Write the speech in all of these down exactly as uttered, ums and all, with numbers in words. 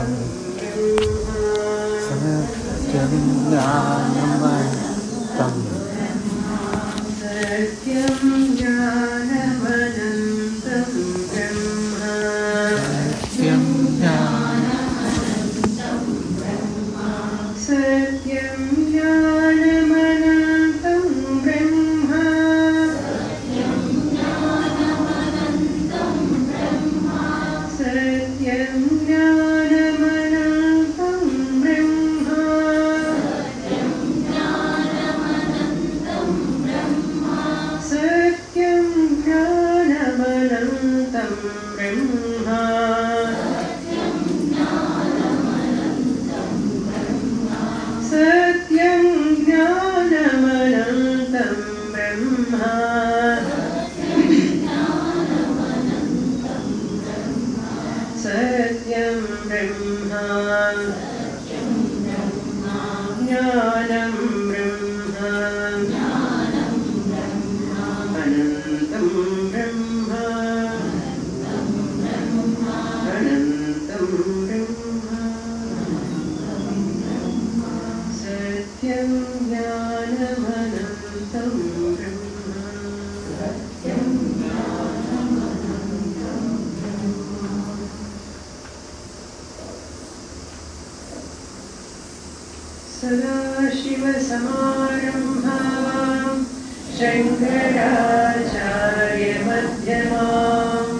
జ్ఞానమనంతం సత్యం జ్ఞానమనంతం సత్యం జ్ఞానమనంతం బ్రహ్మ సత్యం జ్ఞానమనంతం బ్రహ్మ సత్యం జ్ఞానమనంతం బ్రహ్మ సత్యం జ్ఞానమనంతం బ్రహ్మ సత్యం జ్ఞానమనంతం బ్రహ్మ సత్యం జ్ఞానమనంతం బ్రహ్మ సత్యం బ్రహ్మ జ్ఞానం బ్రహ్మ అనంతం బ్రహ్మ అనంతం బ్రహ్మ సత్యం జ్ఞానమనంతం బ్రహ్మ సదాశివసమారంభాం శంకరాచార్యమధ్యమాం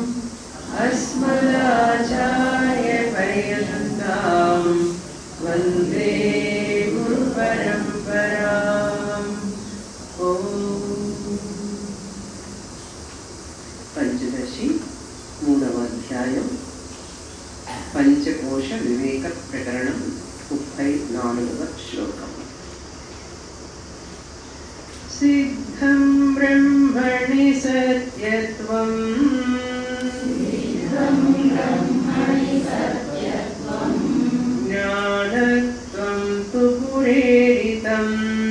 అస్మదాచార్యపర్యంతాం వందే గురుపరంపరాం. ఓం పంచదశి మూడవ అధ్యాయం పంచకోశ వివేక ప్రకరణం ముప్పై నాలుగవ శ్లోకం. సిద్ధం బ్రహ్మణి సత్యత్వం జ్ఞానత్వం తు పురేరితం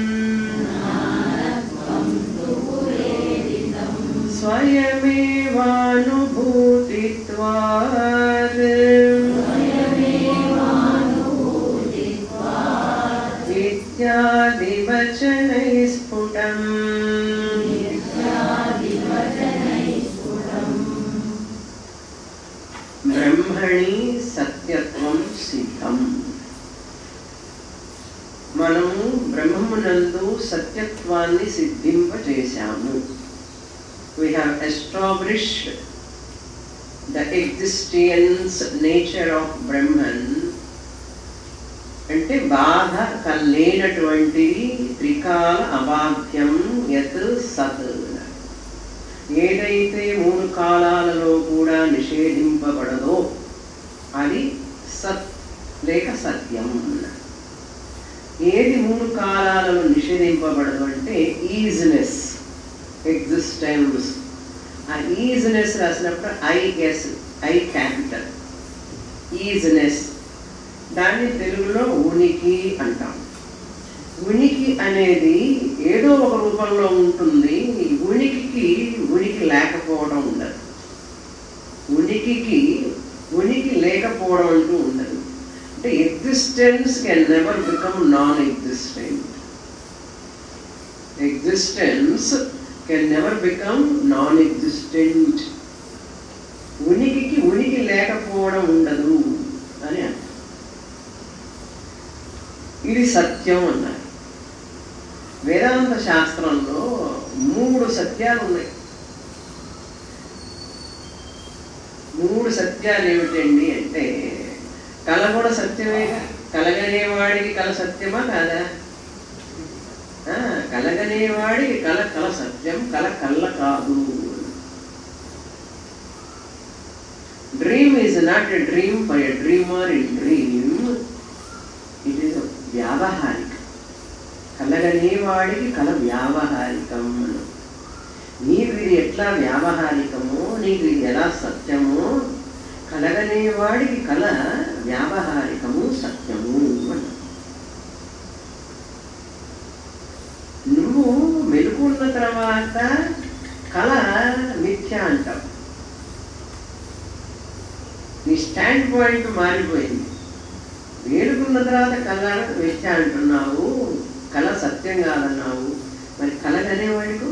స్వయమేవానుభూతిత్వాద్ ఇత్యాదివచనై స్ఫుటం. బ్రహ్మణి సత్యత్వం సిద్ధం. మనము బ్రహ్మమునందు సత్యత్వాన్ని సిద్ధింపజేశాము. We have established the existence nature of Brahman. అంటే బాధ కల్లేనటువంటిది త్రికాల అబాధ్యం యత్ సత్. ఏదైతే మూడు కాలాలలో కూడా నిషేధింపబడదో అది సత్ లేక సత్యం. ఏది మూడు కాలాలలో నిషేధింపబడదు అంటే ఈజినెస్, ఎగ్జిస్టెన్స్. ఆ ఈజినెస్ రాసినప్పుడు ఐఎస్, ఐ క్యాపిటల్, ఈజినెస్. దాన్ని తెలుగులో ఉనికి అంటాం. ఉనికి అనేది ఏదో ఒక రూపంలో ఉంటుంది. ఉనికికి ఉనికి లేకపోవడం ఉండదు. ఉనికికి ఉనికి లేకపోవడం అంటూ ఉండదు. అంటే existence can never become non existent. Existence can never become non existent. ఉనికికి ఉనికి లేకపోవడం ఉండదు అని అర్థం. ఇది సత్యం అన్నారు. వేదాంత శాస్త్రంలో మూడు సత్యాలు ఉన్నాయి. మూడు సత్యాలు ఏమిటండి అంటే, కళ కూడా సత్యమేగా. కలగనేవాడికి కళ సత్యమా కాదా? కలగనేవాడికి కళ కళ సత్యం, కళ కళ్ళ కాదు. Dream is not a dream for a dreamer in dream. It is వ్యావహారిక. కలగనేవాడికి కళ వ్యావహారికం. నీకు ఇది ఎట్లా వ్యావహారికమో, నీకు ఇది ఎలా సత్యమో, కలగనేవాడికి కళ వ్యావహారికము, సత్యము అన్న. నువ్వు మెలుకున్న తర్వాత కళ మిథ్య అంటావు. నీ స్టాండ్ పాయింట్ మారిపోయింది. వేడుకున్న తర్వాత కళ మిథ్య అంటున్నావు, కళ సత్యం కాదన్నావు. మరి కలగనేవాడికు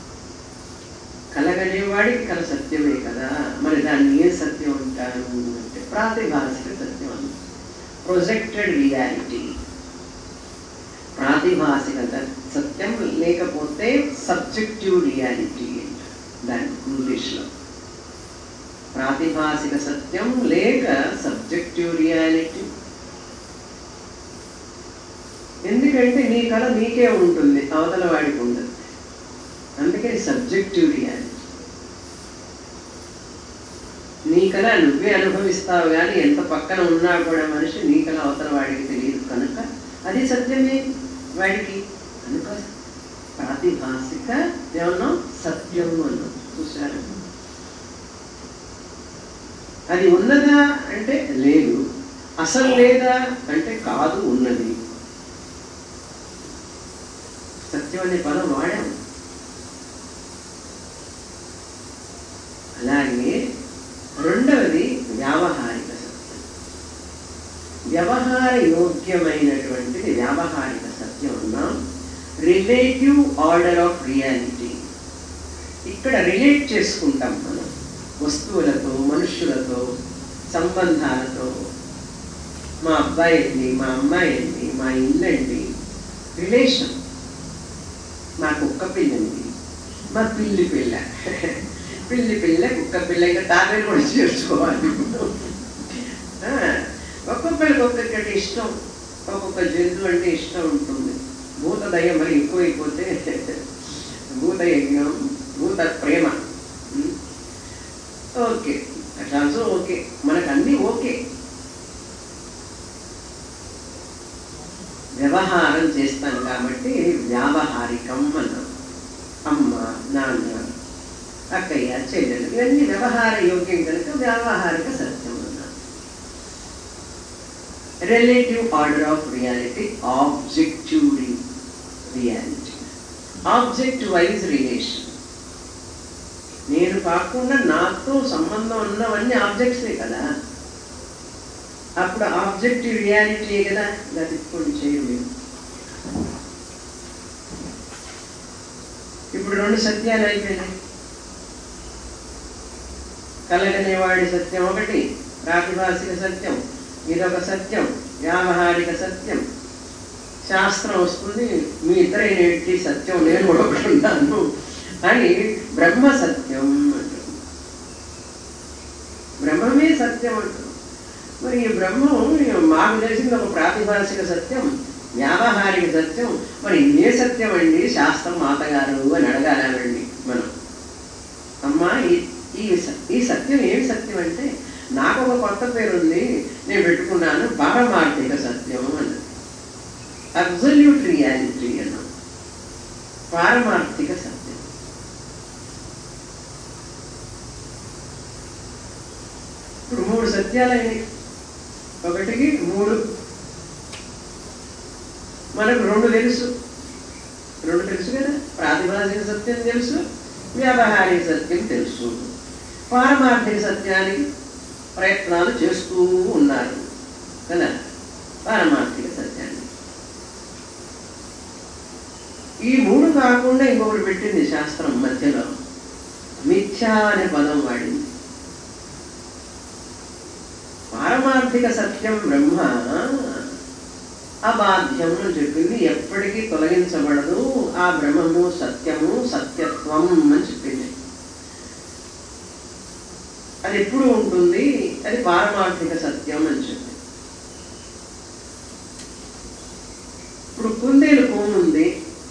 కలగనేవాడికి కళ సత్యమే కదా. మరి దాన్ని ఏ సత్యం అంటారు అంటే ప్రాతిభాసిక సత్యం అన్న, ప్రొజెక్టెడ్ రియాలిటీ. ప్రాతిభాసిక సత్యం లేకపోతే సబ్జెక్టివ్ రియాలిటీ అంటారు దాని ఇంగ్లీష్లో. ప్రాతిభాసిక సత్యం లేక సబ్జెక్టివ్ రియాలిటీ. ఎందుకంటే నీ కళ నీకే ఉంటుంది, అవతల వాడికి ఉండదు. అందుకే సబ్జెక్టివ్ రియాలిటీ. నీ కళ నువ్వే అనుభవిస్తావు, కానీ ఎంత పక్కన ఉన్నా కూడా మనిషి నీ కళ అవతల వాడికి తెలియదు కనుక అది సత్యమే వాడికి. కనుక ప్రాతిభాసిక ఏమన్నాం, సత్యం అన్నాం. చూసారు, అది ఉన్నదా అంటే లేదు, అసలు లేదా అంటే కాదు, ఉన్నది. సత్యం అనే పదం వాడాం. అలాగే రెండవది వ్యావహారిక సత్యం. వ్యవహార యోగ్యమైనటువంటిది వ్యావహారిక సత్యం అన్నాం. Relative order of reality. ఇక్కడ రిలేట్ చేసుకుంటాం మనం వస్తువులతో, మనుష్యులతో, సంబంధాలతో. మా అబ్బాయి అండి, మా అమ్మాయి అండి, మా ఇల్లు అండి, రిలేషన్. మా కుక్క పిల్లండి, మా పిల్లి పిల్ల, పిల్లి పిల్ల కుక్క పిల్ల, ఇంకా తాతలు కూడా చేర్చుకోవాలి. ఒక్కొక్కరికి ఒక్కొక్కటి ఇష్టం, ఒక్కొక్క జంతువు అంటే ఇష్టం ఉంటుంది. భూత దయ మరి ఎక్కువైపోతే భూత యజ్ఞం, భూత ప్రేమ. ఓకే, అట్లా ఓకే, మనకు అన్నీ ఓకే. వ్యవహారం చేస్తాం కాబట్టి వ్యావహారికం అన్నాం. అమ్మ, నాన్న, అక్కయ్య, చెల్లెలు, ఇవన్నీ వ్యవహార యోగ్యం కనుక వ్యావహారిక సత్యం అన్నాం. Relative order of reality, objective reality. Object wise relation. నేను కాకుండా నాతో సంబంధం ఉన్నవన్నీ ఆబ్జెక్ట్సే కదా. అప్పుడు ఆబ్జెక్టివ్ రియాలిటీ కదా. ఇలా తిప్పుకొని చేయలేదు. ఇప్పుడు రెండు సత్యాలు అయిపోయినాయి. కలగనేవాడి సత్యం ఒకటి, ప్రాతిభాసిక సత్యం ఇదొక సత్యం, వ్యావహారిక సత్యం. శాస్త్రం వస్తుంది, మీ ఇద్దరైనట్టి సత్యం నేను కూడా ఒకటి ఉన్నాను అని బ్రహ్మ సత్యం అంటారు. బ్రహ్మమే సత్యం అంటారు. మరి ఈ బ్రహ్మం మాకు తెలిసింది ఒక ప్రాతిభాసిక సత్యం, వ్యావహారిక సత్యం. మరి ఏ సత్యం అండి శాస్త్రం మాతగారు అని అడగాలండి మనం. అమ్మా ఈ ఈ సత్యం ఏమి సత్యం అంటే, నాకు ఒక కొత్త పేరు ఉంది, నేను పెట్టుకున్నాను పారమార్థిక సత్యం అన్నది. అబ్సల్యూట్ రియాలిటీ అన్నాం, పారమార్థిక సత్యం. ఇప్పుడు మూడు సత్యాలైనవి. ఒకటికి మూడు. మనకు రెండు తెలుసు, రెండు తెలుసు కదా. ప్రాతిభాసిక సత్యం తెలుసు, వ్యావహారిక సత్యం తెలుసు. పారమార్థిక సత్యానికి ప్రయత్నాలు చేస్తూ ఉన్నారు కదా. పారమార్థిక సత్యాన్ని ఈ మూడు కాకుండా ఇంకొకటి పెట్టింది శాస్త్రం మధ్యలో, మిథ్యా అనే పదం వాడింది. పారమార్థిక సత్యం బ్రహ్మ అబాధ్యం అని చెప్పింది, ఎప్పటికీ తొలగించబడదు. ఆ బ్రహ్మము సత్యము, సత్యత్వం అని చెప్పింది. అది ఎప్పుడు ఉంటుంది, అది పారమార్థిక సత్యం అని చెప్పింది. ఇప్పుడు కుందేలు కోము ఉంది,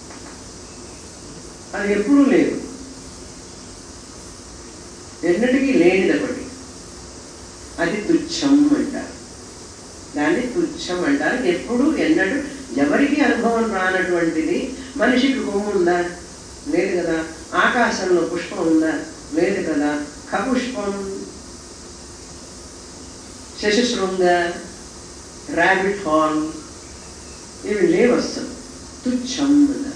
అది ఎప్పుడూ లేదు, ఎన్నటికీ లేనిది ఒకటి, అది తుచ్చం అంటారు. దాన్ని తుచ్చం అంటారు. ఎప్పుడు ఎన్నడూ ఎవరికి అనుభవం రానటువంటిది. మనిషికి కొమ్ము ఉందా? లేదు కదా. ఆకాశంలో పుష్పం ఉందా? లేదు కదా. ఖపుష్పం, శశశృంగ, ర్యాబిట్ హార్న్ ఇవి లేవు అసలు. తుచ్చం అన్నారు.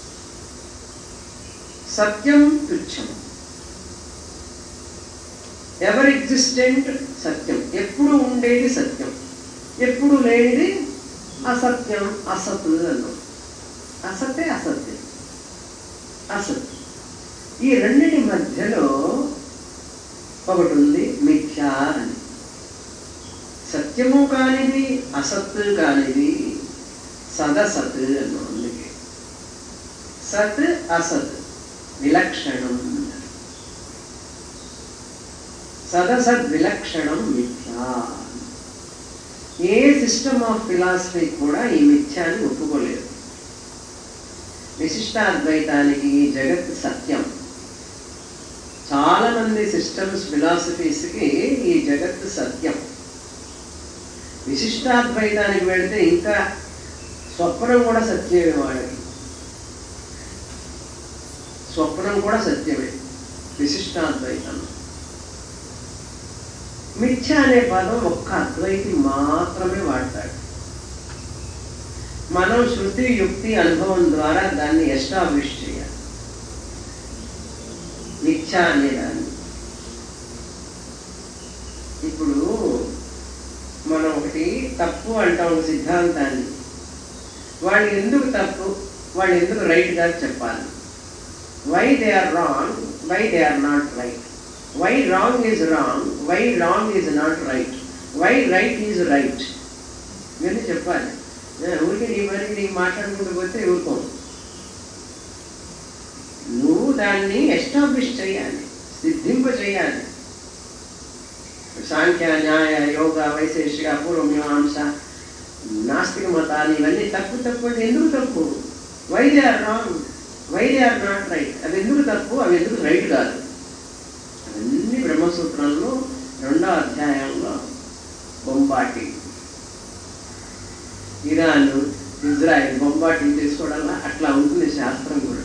సత్యం తుచ్చం. ఎవర్ ఎగ్జిస్టెంట్ సత్యం, ఎప్పుడు ఉండేది సత్యం, ఎప్పుడు లేనిది అసత్యం, అసత్ అన్నాం. అసతే అసత్యం, అసత్. ఈ రెండింటి మధ్యలో ఒకటి ఉంది మిథ్యా అని. సత్యము కానిది అసత్ కానిది సదసత్ అన్నాం. అందుకే సత్ అసత్ విలక్షణం, సదసద్ విలక్షణం మిథ్యా. ఏ సిస్టమ్ ఆఫ్ ఫిలాసఫీ కూడా ఈ మిథ్యాన్ని ఒప్పుకోలేదు. విశిష్టాద్వైతానికి జగత్ సత్యం. చాలా మంది సిస్టమ్స్ ఫిలాసఫీస్కి ఈ జగత్ సత్యం. విశిష్టాద్వైతానికి వెళితే ఇంకా స్వప్నం కూడా సత్యమే. వాళ్ళకి స్వప్నం కూడా సత్యమే విశిష్టాద్వైతం. మిథ్య అనే పదం ఒక్క అద్వైతి మాత్రమే వాడతాడు. మనం శృతి యుక్తి అనుభవం ద్వారా దాన్ని ఎస్టాబ్లిష్ చేయాలి మిథ్య అనేదాన్ని. ఇప్పుడు మనం ఒకటి తప్పు అంటాం సిద్ధాంతాన్ని, వాళ్ళు ఎందుకు తప్పు, వాళ్ళు ఎందుకు రైట్ గా చెప్పాలి. Why they are wrong, why they are not right, why wrong is wrong, why wrong is not right, why right is right, ఇవన్నీ చెప్పాలి. ఊరికి నీ మరి నీకు మాట్లాడుకుంటూ పోతే ఊరుకోం. నువ్వు దాన్ని ఎస్టాబ్లిష్ చేయాలి, సిద్ధింప చేయాలి. సాంఖ్య, న్యాయ, యోగ, వైశేషిక, పూర్వమీమాంస, నాస్తిక మతాలు ఇవన్నీ తప్పు తప్పు అంటే ఎందుకు తప్పు? Why they are wrong, why they are not right. అవి ఎందుకు తప్పు, అవి ఎందుకు రైట్ కాదు. అవన్నీ బ్రహ్మసూత్రంలో రెండో అధ్యాయంలో బొంబాటి, ఇరాన్, ఇజ్రాయెల్ బొంబాటి చేసుకోవడం అట్లా ఉంటుంది శాస్త్రం కూడా.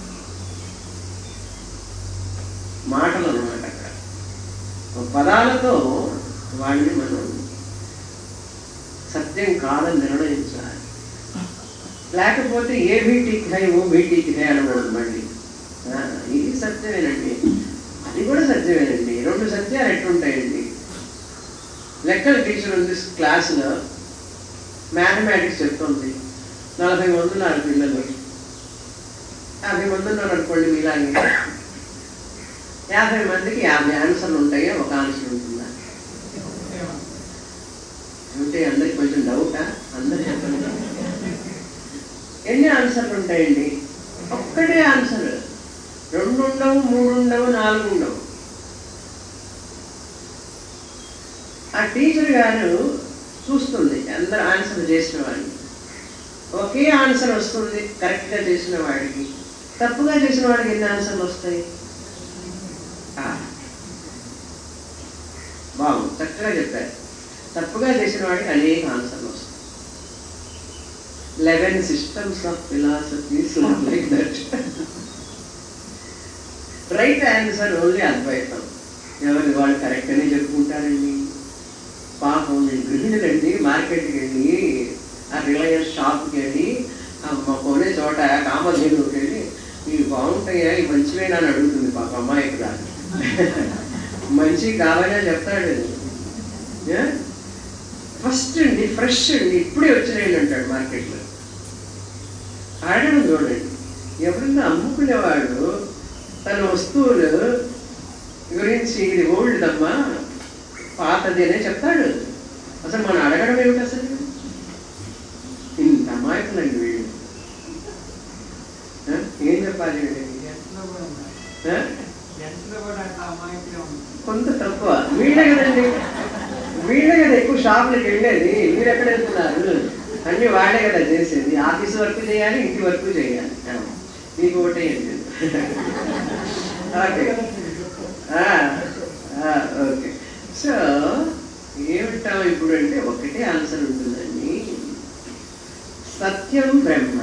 మాటలు అన్నమాట అక్కడ పదాలతో వాడిని మనం సత్యం కాదని నిర్ణయించాలి. లేకపోతే ఏ వీటికి హై ఓ వీటికి హై అనకూడదు. మళ్ళీ ఇది సత్యమేనండి, అది కూడా సత్యమేనండి, రెండు సత్యాలు ఎట్లుంటాయండి. లెక్కల టీచర్ ఉంది క్లాసులో, మ్యాథమెటిక్స్ చెప్తుంది. నలభై మంది ఉన్నారు పిల్లలు, యాభై మంది ఉన్నారు అనుకోండి మీలాగే. యాభై మందికి యాభై ఆన్సర్లు ఉంటాయో ఒక ఆన్సర్ ఉంటుందా? అంటే అందరికి కొంచెం డౌటా? అందరు చెప్పండి, ఎన్ని ఆన్సర్లు ఉంటాయండి? ఒక్కటే ఆన్సర్. రెండు ఉండవు, మూడు ఉండవు, నాలుగు ఉండవు. ఆ టీచర్ గారు చూస్తుంది అందరు ఆన్సర్ చేసిన వాడిని. ఒకే ఆన్సర్ వస్తుంది కరెక్ట్గా చేసిన వాడికి. తప్పుగా చేసిన వాడికి ఎన్ని ఆన్సర్లు వస్తాయి? బాగుంది, చక్కగా చెప్పారు. తప్పుగా చేసిన వాడికి అనేక ఆన్సర్లు వస్తాయి. Eleven systems of philosophies like that. Right answer only అద్వైతం. ఎవరి వాళ్ళు కరెక్ట్ అని చెప్పుకుంటారండి. పాపం నేను గృహిణులండి, మార్కెట్కి వెళ్ళి ఆ రిలయన్స్ షాప్కి వెళ్ళి కొనే చోట కామధేనుకి వెళ్ళి ఇవి బాగుంటాయా, ఇవి మంచివేనా అని అడుగుతుంది పాప అమ్మాయి. కూడా మంచి కావాలని చెప్తాడు. ఫస్ట్ అండి ఫ్రెష్ అండి ఇప్పుడే వచ్చినాయి అంటాడు మార్కెట్లో. ఆడడం చూడండి, ఎవరన్నా అమ్ముకునేవాడు తన వస్తువులు గురించి ఇది ఓల్డ్ అమ్మా పాతది అనే చెప్తాడు. అసలు మనం అడగడం ఏమిటి? అసలు ఇంత అమాయకులండి వీళ్ళు. ఏం చెప్పాలి? కొంత తక్కువ వీళ్ళే కదండి, వీళ్ళే కదా ఎక్కువ షాపులకు వెళ్ళేది. మీరు ఎక్కడ వెళ్తున్నారు? అన్ని వాళ్ళే కదా చేసేది. ఆఫీస్ వర్క్ చేయాలి, ఇంటి వర్క్ చేయాలి. మీకు ఒకటే ఏంటి? Okay okay. సో ఏమిటాం ఇప్పుడు అంటే ఒకటే ఆన్సర్ ఉంటుందండి. సత్యం బ్రహ్మ,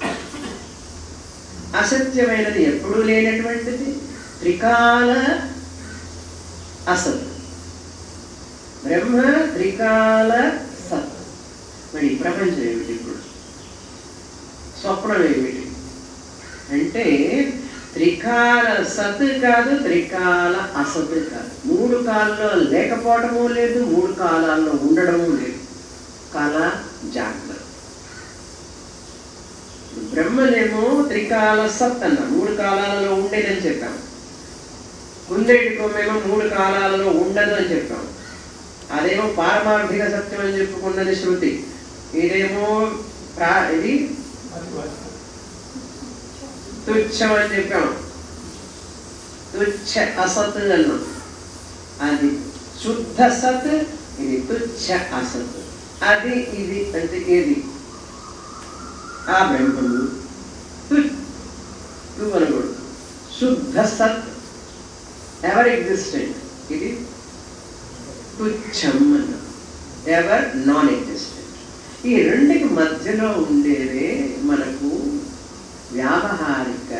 అసత్యమైనది ఎప్పుడూ లేనటువంటిది, త్రికాల అసత్. బ్రహ్మ త్రికాల సత్. మరి ప్రపంచం ఏమిటి? ఇప్పుడు స్వప్నం ఏమిటి అంటే త్రికాల సత్ కాదు, త్రికాల అసత్ కాదు. మూడు కాలంలో లేకపోవడము లేదు, మూడు కాలాల్లో ఉండడము లేదు. కాల జాగ్రత్త. బ్రహ్మనేమో త్రికాల సత్ అన్న, మూడు కాలాలలో ఉండేదని చెప్పాము. కుందేటి కొమ్మేమో మూడు కాలాలలో ఉండదు అని చెప్పాము. అదేమో పారమార్థిక సత్యం అని చెప్పుకున్నది శృతి. ఇదేమో ప్రా ఇది తుచ్చం అని చెప్పాము. తుచ్చ అసత్ అన్నాం. అది శుద్ధ సత్, ఇది తుచ్చ అసత్. అది ఇది అంటే ఏది ఆ బ్రహ్మము తు అనకూడదు. శుద్ధ సత్ ఎవర్ ఎగ్జిస్టెంట్, ఇది తుచ్చం అన్న, ఎవర్ నాన్ ఎగ్జిస్టెంట్. ఈ రెండుకి మధ్యలో ఉండేదే మనకు వ్యావహారిక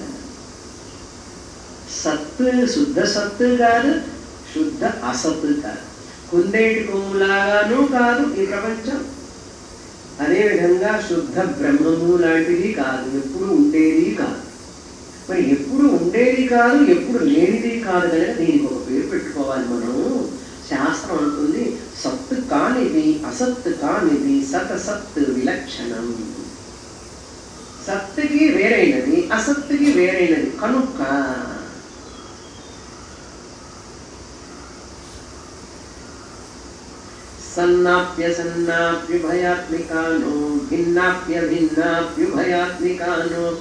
సత్తు. శుద్ధ సత్తు కాదు, శుద్ధ అసత్తు కాదు. కుందేటి కొమ్ములాగాను కాదు ఈ ప్రపంచం. అదేవిధంగా శుద్ధ బ్రహ్మము లాంటిది కాదు, ఎప్పుడు ఉండేది కాదు. మరి ఎప్పుడు ఉండేది కాదు, ఎప్పుడు లేనిది కాదు కనుక దీనికి ఒక పేరు పెట్టుకోవాలి మనం. శాస్త్రం అంటుంది సత్తు కానిది, అసత్తు కానిది, సత సత్తు విలక్షణం. సత్తుకి వేరైనది, అసత్తుకి వేరైనది కనుక సన్నాప్య సన్నాప్యుభయాత్మికానో, భిన్నాప్య భిన్నాప్యుభయాత్మికానో,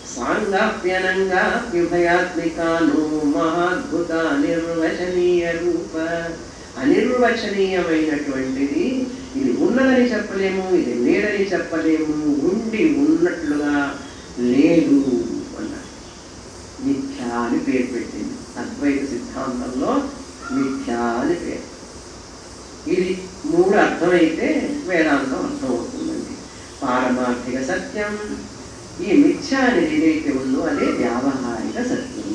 సాంగాప్యనంగాప్యుభయాత్మికానో, మహాద్భుత నిర్వచనీయ రూప. అనిర్వచనీయమైనటువంటిది. ఇది ఉన్నదని చెప్పలేము, ఇది లేదని చెప్పలేము, ఉండి ఉన్నట్లుగా లేదు అన్నారు. మిథ్యా అని పేరు పెట్టింది అద్వైత సిద్ధాంతంలో. మిథ్యా అని పేరు. ఇది మూడు అర్థమైతే వేదాంతం అర్థమవుతుందండి. పారమార్థిక సత్యం, ఈ మిథ్య అనేది ఏదైతే ఉందో అదే వ్యావహారిక సత్యం.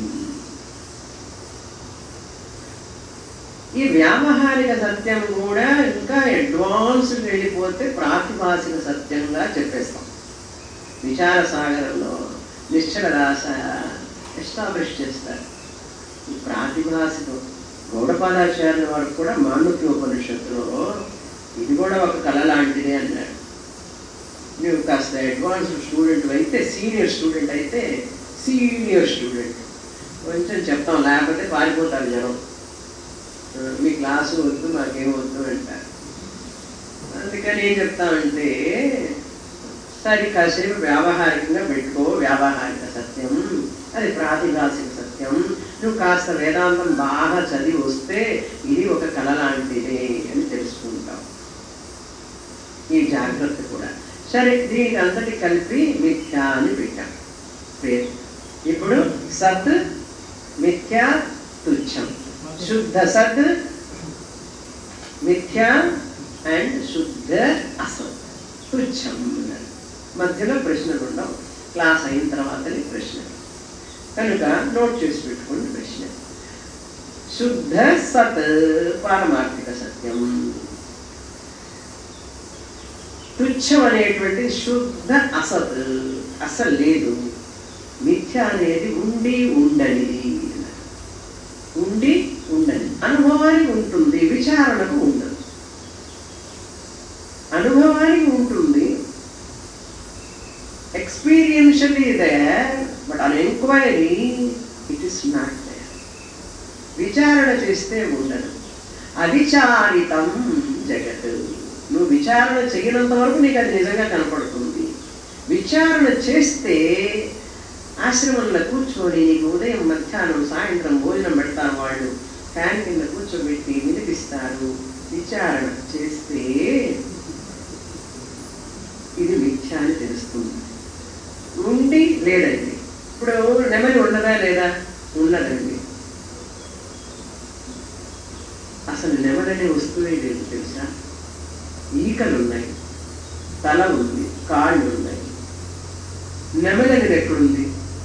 ఈ వ్యావహారిక సత్యం కూడా ఇంకా అడ్వాన్స్డ్ వెళ్ళిపోతే ప్రాతిభాసిక సత్యంగా చెప్పేస్తాం. విచార సాగరంలో నిశ్చల దాస ఎస్టాబ్లిష్ చేస్తారు ఈ ప్రాతిభాసికం. గౌడపాదాచార్యుల వారు కూడా మాండుక్యోపనిషత్తులో ఇది కూడా ఒక కళ లాంటిదే అన్నాడు. నువ్వు కాస్త అడ్వాన్స్డ్ స్టూడెంట్ అయితే, సీనియర్ స్టూడెంట్ అయితే, సీనియర్ స్టూడెంట్ కొంచెం చెప్తాం, లేకపోతే పారిపోతారు జనం. మీ క్లాసు వద్దు, మాకేం వద్దు అంటారు. అందుకని ఏం చెప్తామంటే, సరే కాసేపు వ్యావహారికంగా పెట్టుకో, వ్యావహారిక సత్యం అది ప్రాతిభాసిక సత్యం. నువ్వు కాస్త వేదాంతం బాగా చదివి వస్తే ఇది ఒక కళ లాంటిదే అని తెలుసుకుంటావు. ఈ జాగ్రత్త కూడా సరే. దీనికి అంతటి కలిపి మిథ్యా అని పెట్టాం పేరు. ఇప్పుడు సత్, మిథ్యా, తుచ్చం. శుద్ధ సత్, మిథ్యా అండ్ శుద్ధ అసత్, తుచ్చం. మధ్యలో ప్రశ్నలు ఉండవు. క్లాస్ అయిన తర్వాతనే ప్రశ్న కనుక నోట్ చేసి పెట్టుకోండి ప్రశ్న. శుద్ధ సత్ పారమార్థిక సత్యం, తుచ్చం అనేటువంటి శుద్ధ అసత్ అసలు లేదు. మిథ్య అనేది ఉండి ఉండనిది, ఉండి ఉండని, అనుభవానికి ఉంటుంది, విచారణకు ఉండదు. అనుభవానికి ఉంటుంది, experientially there, but on inquiry it is not there. విచారణ చేస్తే ఉండదు. అవిచారితం జగత్. నువ్వు విచారణ చేయనంత వరకు నీకు అది నిజంగా కనపడుతుంది. విచారణ చేస్తే ఆశ్రమంలో కూర్చొని నీకు ఉదయం, మధ్యాహ్నం, సాయంత్రం భోజనం పెడతారు వాళ్ళు, ఫ్యాన్ కింద కూర్చోబెట్టి వినిపిస్తారు. విచారణ చేస్తే ఇది మిథ్య అని తెలుస్తుంది. ఉండి లేదండి. ఇప్పుడు నెమలి ఉన్నదా లేదా? ఉన్నదండి. అసలు నెమలనే వస్తువే లేదు తెలుసా. ఈకలు ఉన్నాయి, తల ఉంది, కాళ్ళు ఉన్నాయి. నెమలి అనేది ఎక్కడుంది?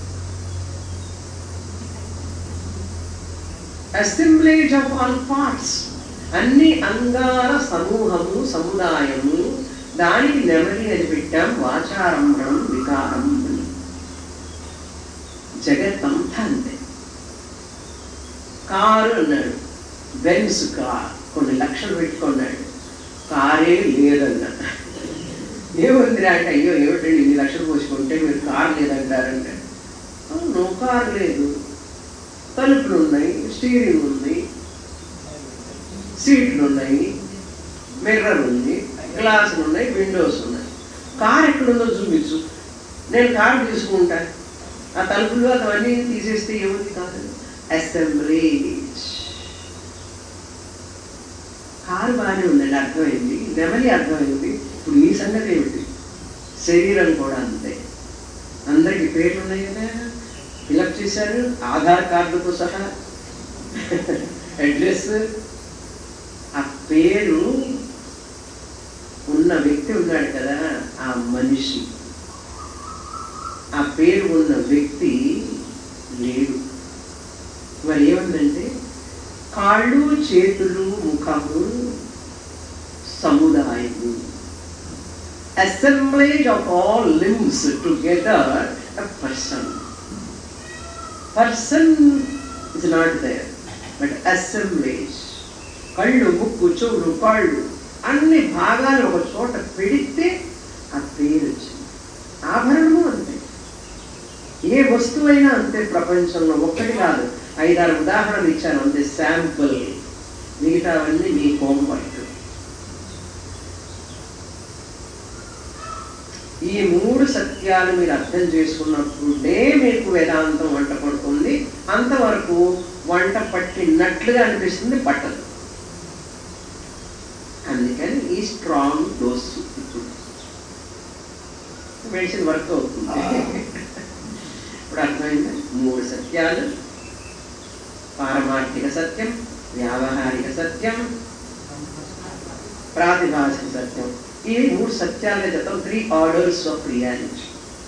అసెంబ్లేజ్ ఆఫ్ ఆల్ పార్ట్స్, అన్ని అంగాల సమూహము, సముదాయము. దానికి నెమలి అని పెట్టాం. వాచారంభం వికారం. జగత్తంతా అంతే. కారు అన్నాడు, బెన్స్ కార్ కొన్ని లక్షలు పెట్టుకున్నాడు, కారే లేదన్నా. ఏముందిరా అంటే, అయ్యో ఏమిటండి ఇన్ని లక్షలు పోసుకుంటే మీరు కారు లేదంటారంటే, అవును కారు లేదు, తలుపులు ఉన్నాయి, స్టీరింగ్ ఉంది, సీట్లు ఉన్నాయి, మిర్రర్ ఉంది, గ్లాసులు ఉన్నాయి, విండోస్ ఉన్నాయి. కారు ఎక్కడుందో చూపించు, నేను కారు తీసుకుంటా. ఆ తలుపులు అవన్నీ తీసేస్తే ఏముంది కాదు, అసెంబ్లీజ్. కారు బాగానే ఉందండి, అర్థమైంది, నెమలి అర్థమైంది. ఇప్పుడు ఈ సంగతి ఏమిటి? శరీరం కూడా అంతే. అందరికి పేర్లు ఉన్నాయి కదా, ఫిలప్ చేశారు ఆధార్ కార్డుతో సహా, అడ్రస్. ఆ పేరు ఉన్న వ్యక్తి ఉన్నాడు కదా, ఆ మనిషి, ఆ పేరు ఉన్న వ్యక్తి లేడు. మరి ఏముందంటే కాళ్ళు, చేతులు, ముఖము, సముదాయము, assemblage of all limbs together, a person. Person is not there, but assemblage. కళ్ళు, ముక్కు, చెవులు, కాళ్ళు అన్ని భాగాలు ఒక చోట పెడితే ఆ పేరు వచ్చింది. ఆభరణము అంతే, ఏ వస్తువైనా అంతే. ప్రపంచంలో ఒక్కటి కాదు, ఐదారు ఉదాహరణలు ఇచ్చాను అంతే, శాంపుల్. మిగతావన్నీ మీ హోంవర్క్. ఈ మూడు సత్యాలు మీరు అర్థం చేసుకున్నప్పుడే మీకు వేదాంతం వంట పడుతుంది. అంతవరకు వంట పట్టినట్లుగా అనిపిస్తుంది, పట్టదు. అందుకని ఈ స్ట్రాంగ్ డోస్ మెడిసిన్ వర్క్ అవుతుంది. ఇప్పుడు అర్థమైంది. మూడు సత్యాలు, పారమార్థిక సత్యం, వ్యావహారిక సత్యం, ప్రాతిభాసిక సత్యం. ఈ మూడు సత్యాలుగా చెప్తాం, త్రీ ఆర్డర్స్ ఆఫ్ రియాలిటీ.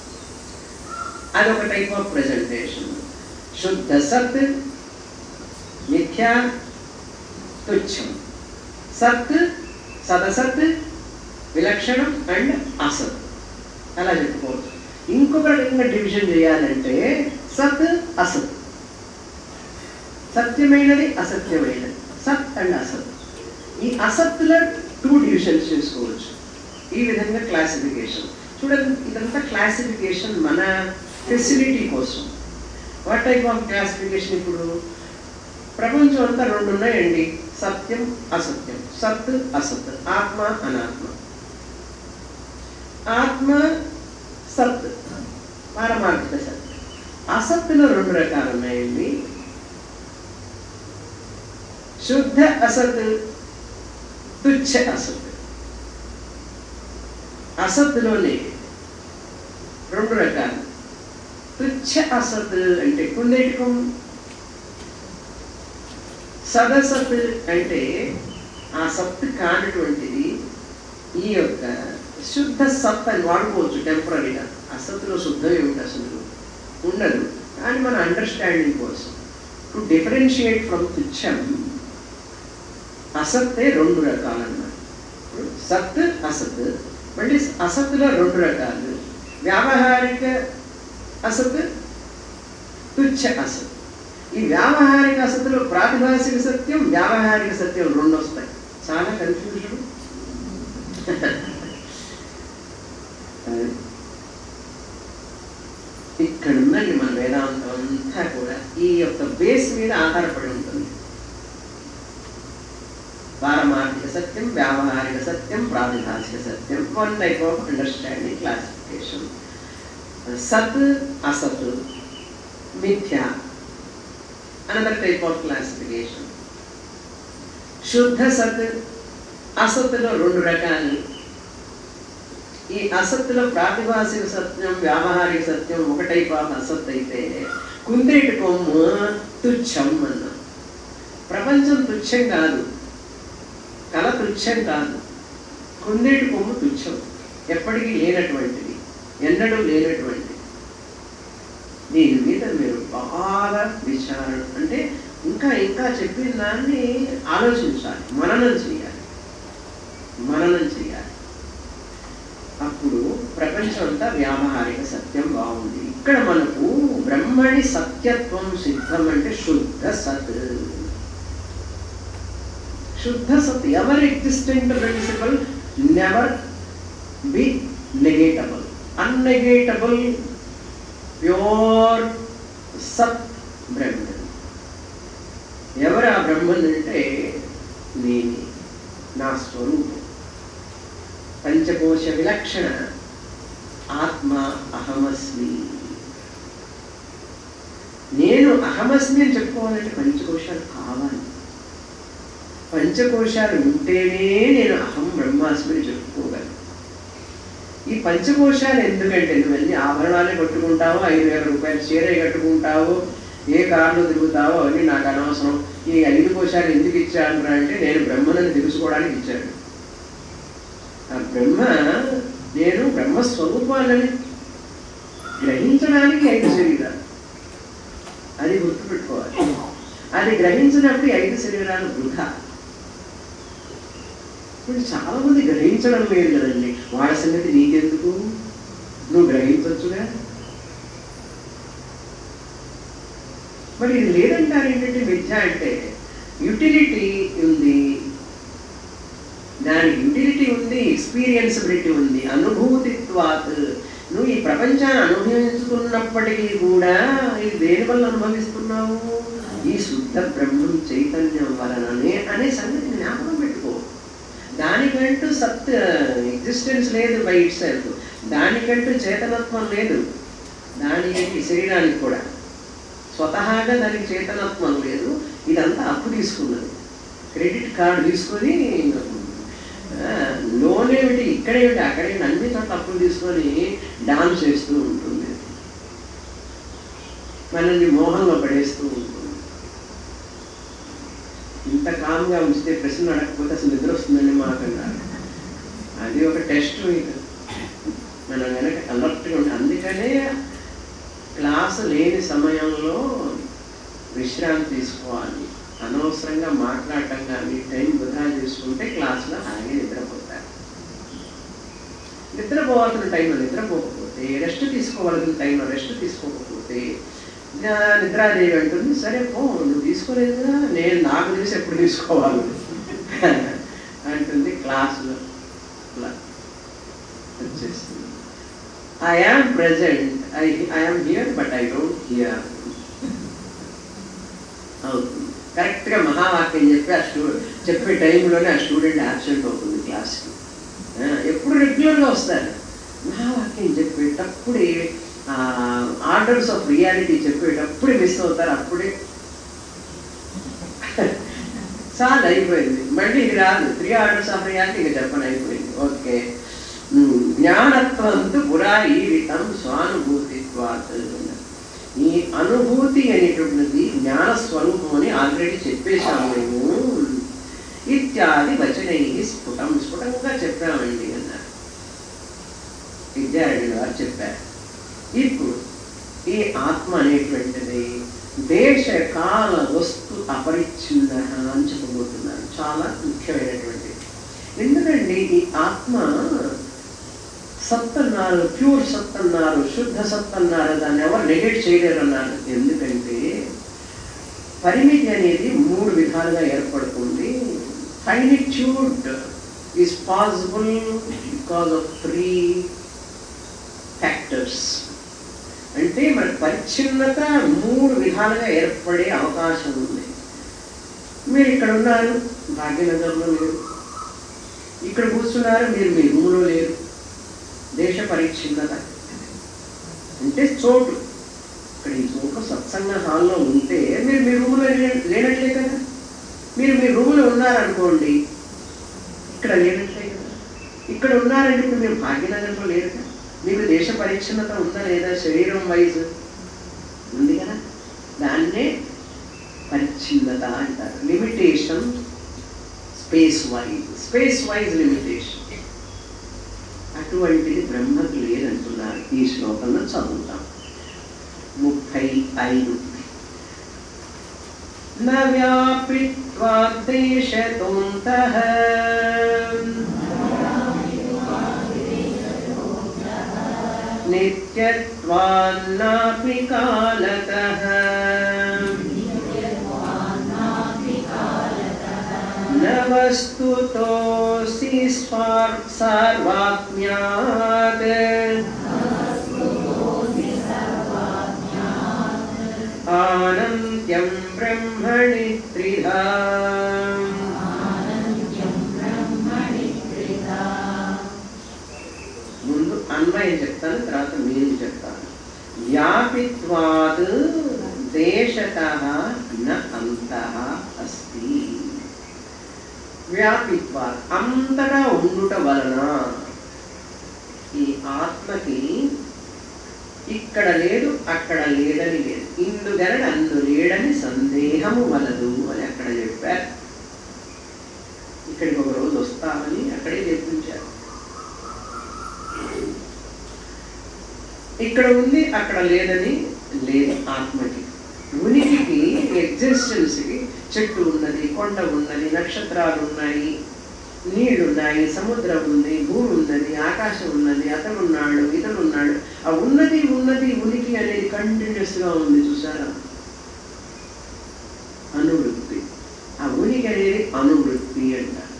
అదొక టైప్ ఆఫ్ ప్రెజెంటేషన్. శుద్ధ సత్, మిథ్యా, తుచ్చం. సత్, సదసత్, విలక్షణం అండ్ అసత్ అలా చెప్పుకోవచ్చు. ఇంకొక రకంగా డివిజన్ చేయాలంటే సత్, అసత్. సత్యమైనది, అసత్యమైనది, సత్ అండ్ అసత్. ఈ అసత్తులో టూ డివిజన్స్ చేసుకోవచ్చు. ఈ విధంగా క్లాసిఫికేషన్ చూడండి. ఇదంతా క్లాసిఫికేషన్ మన ఫెసిలిటీ కోసం. What type of classification? ఇప్పుడు ప్రపంచం అంతా రెండు ఉన్నాయండి, సత్యం, అసత్యం, సత్, అసత్, ఆత్మ, అనాత్మ. ఆత్మ సత్, పారమార్థిక సత్. అసత్తులో రెండు రకాలు ఉన్నాయండి, శుద్ధ అసత్, తుచ్చ అసత్. అసత్తులోనే రెండు రకాలు. తుచ్చ అసత్ అంటే కుందేటికం. సదసత్ అంటే ఆ సత్ కానటువంటిది ఈ యొక్క శుద్ధ సత్ అని వాడుకోవచ్చు టెంపరీగా. అసత్తులో శుద్ధం ఏమిటి అసలు ఉండదు, కానీ మన అండర్స్టాండింగ్ కోసం. టు డిఫరెన్షియేట్ ఫ్రమ్ తుచ్చం, అసత్తే రెండు రకాలు అన్నమాట. సత్, అసత్. మళ్ళీ అసత్తులో రెండు రకాలు, వ్యావహారిక అసత్, తుచ్చ అసత్. ఈ వ్యావహారిక అసత్తులో ప్రాతిభాసిక సత్యం, వ్యావహారిక సత్యం రెండు వస్తాయి. చాలా కన్ఫ్యూజన్. ఇక్కడ ఉందండి మన వేదాంతం అంతా కూడా ఈ యొక్క బేస్ మీద ఆధారపడి ఉంటుంది. పారమార్థిక సత్యం, వ్యావహారిక సత్యం, ప్రాతిభాసిక సత్యం. One type of understanding classification. సత్, అసత్, మిథ్యా, అనదర్ టైప్ ఆఫ్ క్లాసిఫికేషన్. శుద్ధ సత్, అసత్తులో రెండు రకాలు. ఈ అసత్తులో ప్రాతిభాసిక సత్యం, వ్యావహారిక సత్యం ఒక టైప్ ఆఫ్ అసత్ అయితే, కుందేటి కొమ్ము తుచ్చం అన్నా. ప్రపంచం తుచ్చం కాదు, కళ తుచ్చం కాదు, కుందేటి కొమ్ము తుచ్చం. ఎప్పటికీ లేనటువంటిది, ఎన్నడూ లేనటువంటిది. దీని మీద మీరు బాగా విచారణ అంటే ఇంకా ఇంకా చెప్పిన దాన్ని ఆలోచించాలి, మననం చేయాలి, మననం చేయాలి. అప్పుడు ప్రపంచం అంతా వ్యావహారిక సత్యం బాగుంది. ఇక్కడ మనకు బ్రహ్మణి సత్యత్వం సిద్ధం అంటే శుద్ధ సత్. శుద్ధ సత్ ever existent principle, never be negatable, unnegatable, pure సత్ బ్రహ్మన్. ఎవరు ఆ బ్రహ్మన్ అంటే నేనే, నా స్వరూపం. పంచకోశ విలక్షణ ఆత్మ అహమస్మి. నేను అహమస్మి అని చెప్పుకోవాలంటే పంచకోశాలు కావాలి. పంచకోశాలు ఉంటేనే నేను అహం బ్రహ్మాస్మి అని చెప్పుకోగలను. ఈ పంచకోశాలు ఎందుకంటే నువ్వన్నీ ఆభరణాలే కట్టుకుంటావో, ఐదు వేల రూపాయలు చీరే కట్టుకుంటావో, ఏ కారులో తిరుగుతావో అవన్నీ నాకు అనవసరం. ఈ ఐదు కోశాలు ఎందుకు ఇచ్చాను అంటే నేను బ్రహ్మనని తెలుసుకోవడానికి ఇచ్చాడు. ఆ బ్రహ్మ నేను బ్రహ్మస్వరూపాలని గ్రహించడానికి ఐదు శరీరాలు, అది గుర్తుపెట్టుకోవాలి. అది గ్రహించినప్పుడు ఐదు శరీరాలు వృధా. ఇప్పుడు చాలా మంది గ్రహించడం లేదు కదండి. వాళ్ళ సంగతి నీకెందుకు, నువ్వు గ్రహించవచ్చుగా. మరి ఇది లేదంటారు ఏంటంటే మిథ్య అంటే యూటిలిటీ ఉంది, దానికి యూటిలిటీ ఉంది, ఎక్స్పీరియన్సబిలిటీ ఉంది, అనుభూతిత్వాత్. నువ్వు ఈ ప్రపంచాన్ని అనుభవించుకున్నప్పటికీ కూడా ఇది దేని వల్ల అనుభవిస్తున్నావు? ఈ శుద్ధ బ్రహ్మం చైతన్యం వలననే అనే సంగతి జ్ఞాపకం పెట్టుకో. దానికంటూ సత్ ఎగ్జిస్టెన్స్ లేదు బై ఇట్ సెల్ఫ్, దానికంటూ చేతనత్వం లేదు. దానికి శరీరానికి కూడా స్వతహాగా దానికి చేతనత్వం లేదు. ఇదంతా అప్పు తీసుకున్నది, క్రెడిట్ కార్డు తీసుకొని లోన్ ఏమిటి ఇక్కడేమిటి అక్కడేమిటి అన్ని చోట్ల అప్పులు తీసుకొని డాన్స్ చేస్తూ ఉంటుంది, మనల్ని మోహంలో పడేస్తూ ఉంటుంది. ఇంత కామ్గా ఉంచితే ప్రశ్న అడగకపోతే అసలు నిద్ర వస్తుందండి మాకన్నారు. అది ఒక టెస్ట్ మీకు. మనం కనుక అలర్ట్గా ఉంటుంది. అందుకనే క్లాసు లేని సమయంలో విశ్రాంతి తీసుకోవాలి. అనవసరంగా మాట్లాడటం కానీ టైం వృధా చేసుకుంటే క్లాసులో హాయిగా నిద్రపోతారు. నిద్రపోవాల్సిన టైంలో నిద్రపోకపోతే, రెస్ట్ తీసుకోవాల్సిన టైంలో రెస్ట్ తీసుకోకపోతే నిద్రాదేవి అంటుంది, సరే పో నువ్వు తీసుకోలేదు కదా, నేను నాకు తెలిసి ఎప్పుడు తీసుకోవాలి అంటుంది. క్లాసులో అలా వచ్చేస్తుంది. I am present, I, I am here but I don't hear. అవుతుంది. కరెక్ట్గా మహావాక్యం చెప్పి ఆ స్టూ చెప్పే టైంలోనే ఆ స్టూడెంట్ యాబ్సెంట్ అవుతుంది క్లాస్కి. ఎప్పుడు రెగ్యులర్గా వస్తారు. మహావాక్యం చెప్పేటప్పుడే, ఆర్డర్స్ ఆఫ్ రియాలిటీ చెప్పేటప్పుడే మిస్ అవుతారు. అప్పుడే చాలా అయిపోయింది, మళ్ళీ ఇది రాదు. త్రీ ఆర్డర్స్ ఆఫ్ రియాలిటీ ఇంకా చెప్పని అయిపోయింది. ఓకే, జ్ఞానత్వంతో పురా ఈరితం స్వానుభూతిత్వాత్. ఈ అనుభూతి అనేటువంటిది జ్ఞానస్వరూపం అని ఆల్రెడీ చెప్పేశాము మేము. ఇత్యాది వచనై స్ఫుటం, స్ఫుటంగా చెప్పామండి అన్నారు విద్యారణ్యుల వారు చెప్పారు. ఇప్పుడు ఈ ఆత్మ అనేటువంటిది దేశ కాల వస్తు అపరిచ్ఛిన్న అని చెప్పబోతున్నారు. చాలా ముఖ్యమైనటువంటిది. ఎందుకంటే ఈ ఆత్మ సత్ అన్నారు, ప్యూర్ సత్ అన్నారు, శుద్ధ సత్ అన్నారు. దాన్ని ఎవరు నెగెట్ చేయలేరు అన్నారు. ఎందుకంటే పరిమితి అనేది మూడు విధాలుగా ఏర్పడుతుంది. Finitude is possible because of three factors. అంటే మన పరిచ్ఛిన్నత మూడు విధాలుగా ఏర్పడే అవకాశం ఉంది. మీరు ఇక్కడ ఉన్నారు, భాగ్యనగర్లో లేరు. ఇక్కడ కూర్చున్నారు, మీరు మీ రూమ్లో లేరు. దేశ పరిచ్ఛిన్నత అంటే చోటు. ఇక్కడ ఈ చోటు సత్సంగ హాల్లో ఉంటే మీరు మీ రూమ్లో లేనట్లే కదా. మీరు మీ రూమ్లో ఉన్నారనుకోండి, ఇక్కడ లేనట్లే కదా. ఇక్కడ ఉన్నారంటే ఇప్పుడు మీరు భాగ్యనగర్లో లేరు కదా. మీకు దేశ పరిచ్ఛిన్నత ఉందా లేదా? శరీరం వైజ్ ఉంది కదా. దాన్నే పరిచ్ఛిన్నత అంటారు. Limitation space wise, space wise limitation. అటువంటిది బ్రహ్మకు లేదంటున్నారు. ఈ శ్లోకంలో చదువుతాం. ముప్పై ఐదు నవ్యాపిత్వాదేశతోంతః నిత్య నిత్యత్వాన్నాపి కాలతః న వస్తుతోసి సార్వాత్మ్యాత్ ఆనంత్యం బ్రహ్మణి త్రిధా. ముందు అన్వయం చెప్తాను, తర్వాత మీరు చెప్తాను. వ్యాపిత్వాత్ దేశతః న అంతః అస్తి. వ్యాపిత్వాత్ అంతటా ఉండుట వలన ఈ ఆత్మకి ఇక్కడ లేదు అక్కడ లేదని లేదు, ఇందు గరడు అందు లేడని సందేహము వలదు అని అక్కడ చెప్పారు. ఇక్కడికి ఒక రోజు వస్తామని అక్కడే చెప్పించారు. ఇక్కడ ఉంది అక్కడ లేదని లేదు. ఆత్మకి ఉనికికి ఎగ్జిస్టెన్స్కి చెట్టు ఉన్నది, కొండ ఉన్నది, నక్షత్రాలు ఉన్నాయి, నీళ్లున్నాయి, సముద్రం ఉంది, భూమి ఉన్నది, ఆకాశం ఉన్నది, అతను ఉన్నాడు, ఇతను ఉన్నాడు. ఆ ఉన్నది ఉన్నది ఉనికి అనేది కంటిన్యూస్ గా ఉంది. చూసారా? అనువృత్తి. ఆ ఉనికి అనేది అనువృత్తి అంటారు.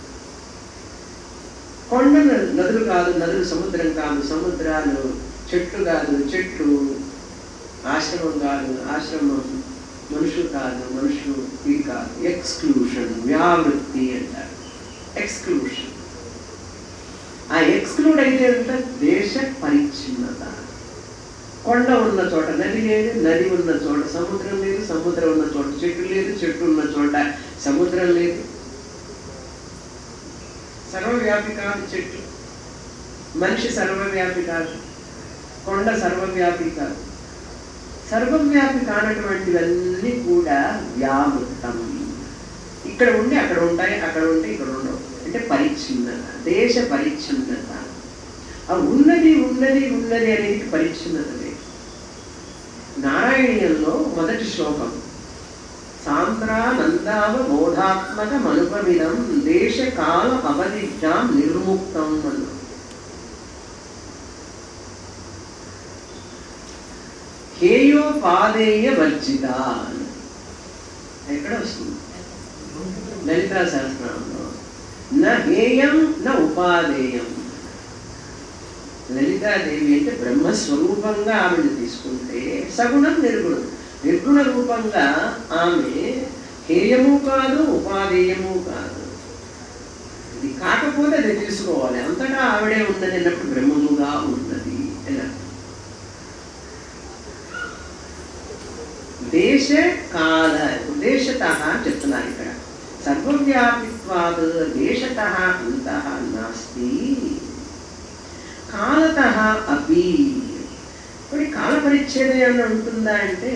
కొండ నదులు కాదు, నదులు సముద్రం కాదు, సముద్రాలు చెట్లు కాదు, చెట్లు ఆశ్రమం కాదు, ఆశ్రమం మనుషులు కాదు, మనుషులు ఇది కాదు. ఎక్స్క్లూషన్, వ్యావృత్తి అంటారు. ఎక్స్క్లూషన్. ఆ ఎక్స్క్లూడ్ అయితే అంత దేశ పరిచ్ఛిన్నత. కొండ ఉన్న చోట నది లేదు, నది ఉన్న చోట సముద్రం లేదు, సముద్రం ఉన్న చోట చెట్టు లేదు, చెట్టు ఉన్న చోట సముద్రం లేదు. సర్వవ్యాపి కాదు చెట్టు, మనిషి సర్వవ్యాపి కాదు, కొండ సర్వవ్యాపి కాదు. సర్వవ్యాపి కానటువంటివన్నీ కూడా వ్యావృత్తం. ఇక్కడ ఉండి అక్కడ ఉంటాయి, అక్కడ ఉంటే ఇక్కడ ఉండవు. అంటే పరిచ్ఛిన్నత, దేశ పరిచ్ఛిన్నత. ఆ ఉన్నది ఉన్నది ఉన్నది అనేది పరిచ్ఛిన్నత లేదు. నారాయణీయంలో మొదటి శ్లోకం సాంద్రానందావ బోధాత్మక మనుపమిదం దేశ కాల అవధిభ్యాం నిర్ముక్తం అన్న. హేయోపాదేయ వర్జిత ఎక్కడ వస్తుంది? లలితా సహస్రనామంలో న హేయం న ఉపాదేయం. లలితాదేవి అంటే బ్రహ్మస్వరూపంగా ఆమెను తీసుకుంటే సగుణం నిర్గుణం. నిర్గుణ రూపంగా ఆమె హేయము కాదు, ఉపాదేయము కాదు. ఇది కాకపోతే అది తీసుకోవాలి. అంతటా ఆవిడే ఉన్నది అన్నప్పుడు బ్రహ్మముగా ఉన్నది ఎలా? దేశ కాల దేశత చెప్తున్నారు ఇక్కడ. సర్వవ్యాపిత్వాద్ దేశత అంతః నాస్తి కాలత అపి. మరి కాల పరిచ్ఛేదం ఏమైనా ఉంటుందా అంటే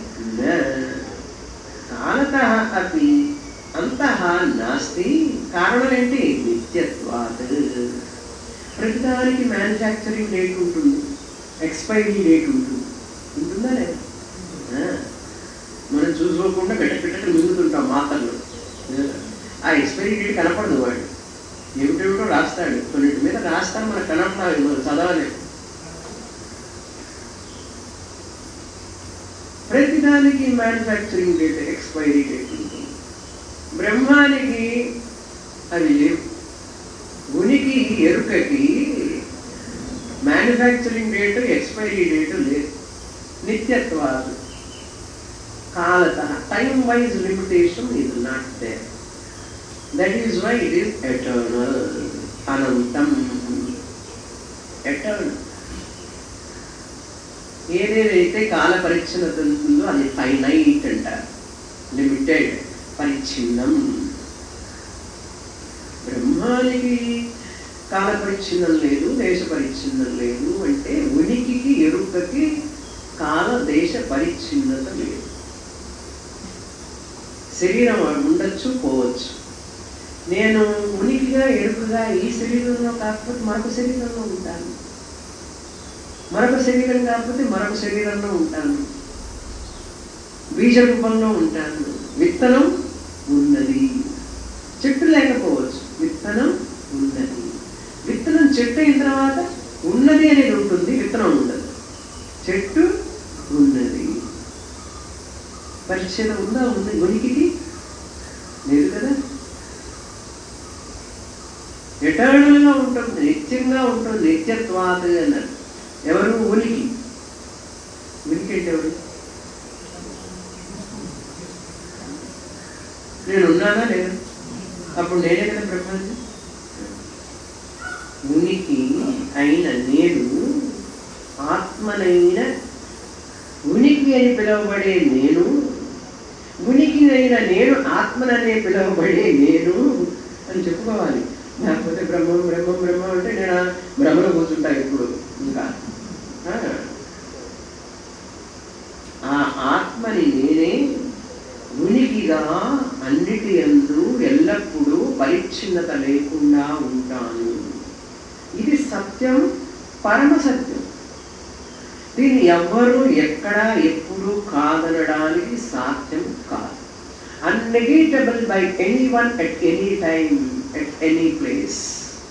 కాలత అపి అంతః నాస్తి. కారణం ఏంటి? నిత్యత్వాత్. ప్రతిదానికి మ్యానుఫ్యాక్చరింగ్ డేట్ ఉంటుంది, ఎక్స్పైరీ డేట్ ఉంటుంది. ఉంటుందా లేదా? మనం చూసుకోకుండా పెట్ట పెట్టక మిగులుతుంటాం మాత్రలు. ఆ ఎక్స్పైరీ డేట్ కనపడదు. వాడు ఏమిటేమిటో రాస్తాడు, కొన్నిటి మీద రాస్తాను, మనకు కనపడాలి, మనం చదవలేదు. ప్రతిదానికి మ్యానుఫ్యాక్చరింగ్ డేట్, ఎక్స్పైరీ డేట్ ఉంటుంది. బ్రహ్మానికి అవి లేవు. ఉనికి ఎరుకకి మ్యానుఫ్యాక్చరింగ్ డేటు, ఎక్స్పైరీ డేటు లేదు. నిత్యత్వాలు కాలత time wise limitation is not there. That is why it is eternal. అనంతం, eternal. ఏదేదైతే కాల పరిచ్ఛిన్నత ఉంటుందో అది ఫైనైట్ అంటారు, లిమిటెడ్, పరిచ్ఛిన్నం. బ్రహ్మానికి కాల పరిచ్ఛిన్నం లేదు, దేశ పరిచ్ఛిన్నం లేదు. అంటే ఉనికికి ఎరుకకి కాల దేశ పరిచ్ఛిన్నత లేదు. శరీరం ఉండొచ్చు, పోవచ్చు. నేను ఉనికిగా ఎరుకగా ఈ శరీరంలో కాకపోతే మరొక శరీరంలో ఉంటాను, మరొక శరీరం కాకపోతే మరొక శరీరంలో ఉంటాను, బీజ రూపంలో ఉంటాను. విత్తనం ఉన్నది, చెట్టు లేకపోవచ్చు, విత్తనం ఉన్నది. విత్తనం చెట్టు అయిన తర్వాత ఉన్నది అనేది ఉంటుంది, విత్తనం ఉండదు. చెట్టు ఉన్నది. పరిచ్ఛేదం ఉందా? ఉంది. ఉనికికి లేదు కదా. ఎటర్నల్గా ఉంటుంది, నిత్యంగా ఉంటుంది. నిత్యత్వాత అన్నారు. ఎవరు? ఉనికి. ఉనికి అంటే ఎవరు? నేను ఉన్నానా లేదా? అప్పుడు నేనే కదా ప్రపంచం. ఉనికి అయిన నేను, ఆత్మనైన ఉనికి అని పిలువబడే నేను, ఉనికి అయిన నేను ఆత్మననే పిలువబడే నేను అని చెప్పుకోవాలి. లేకపోతే బ్రహ్మం బ్రహ్మం బ్రహ్మం అంటే నేను బ్రహ్మలో కూర్చుంటా ఇప్పుడు. ఇంకా ఆ ఆత్మని నేనే ఉనికిగా అన్నిటి యందు ఎల్లప్పుడూ పరిచ్ఛిన్నత లేకుండా ఉంటాను. ఇది సత్యం, పరమ సత్యం. దీన్ని ఎవ్వరూ ఎక్కడ ఎప్పుడు కాదనడానికి సాధ్యం కాదు. Unnegatable by any one at any time at any place.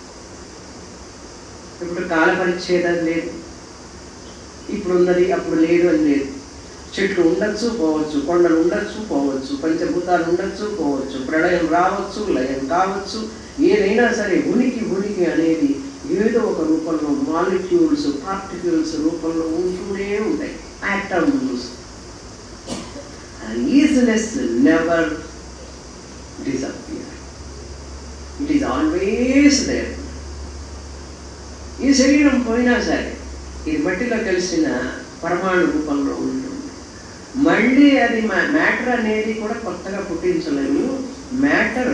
ఇప్పుడు కాల పరిచ్ఛేదం లేదు, ఇప్పుడు ఉన్నది అప్పుడు లేదు అని లేదు. చెట్లు ఉండొచ్చు పోవచ్చు, కొండలు ఉండొచ్చు పోవచ్చు, పంచభూతాలు ఉండొచ్చు పోవచ్చు, ప్రళయం రావచ్చు, లయం కావచ్చు. ఏదైనా సరే ఉనికి ఉనికి అనేది ఏదో ఒక రూపంలో మాలిక్యూల్స్, పార్టికల్స్ రూపంలో ఉంటూనే ఉంటాయి. Atoms. Isness never disappear. It is always there. ఈ శరీరం పోయినా సరే ఇది మట్టిలో కలిసిన పరమాణు రూపంలో ఉంటుంది. మళ్ళీ అది మ్యాటర్ అనేది కూడా కొత్తగా పుట్టించలేము. మ్యాటర్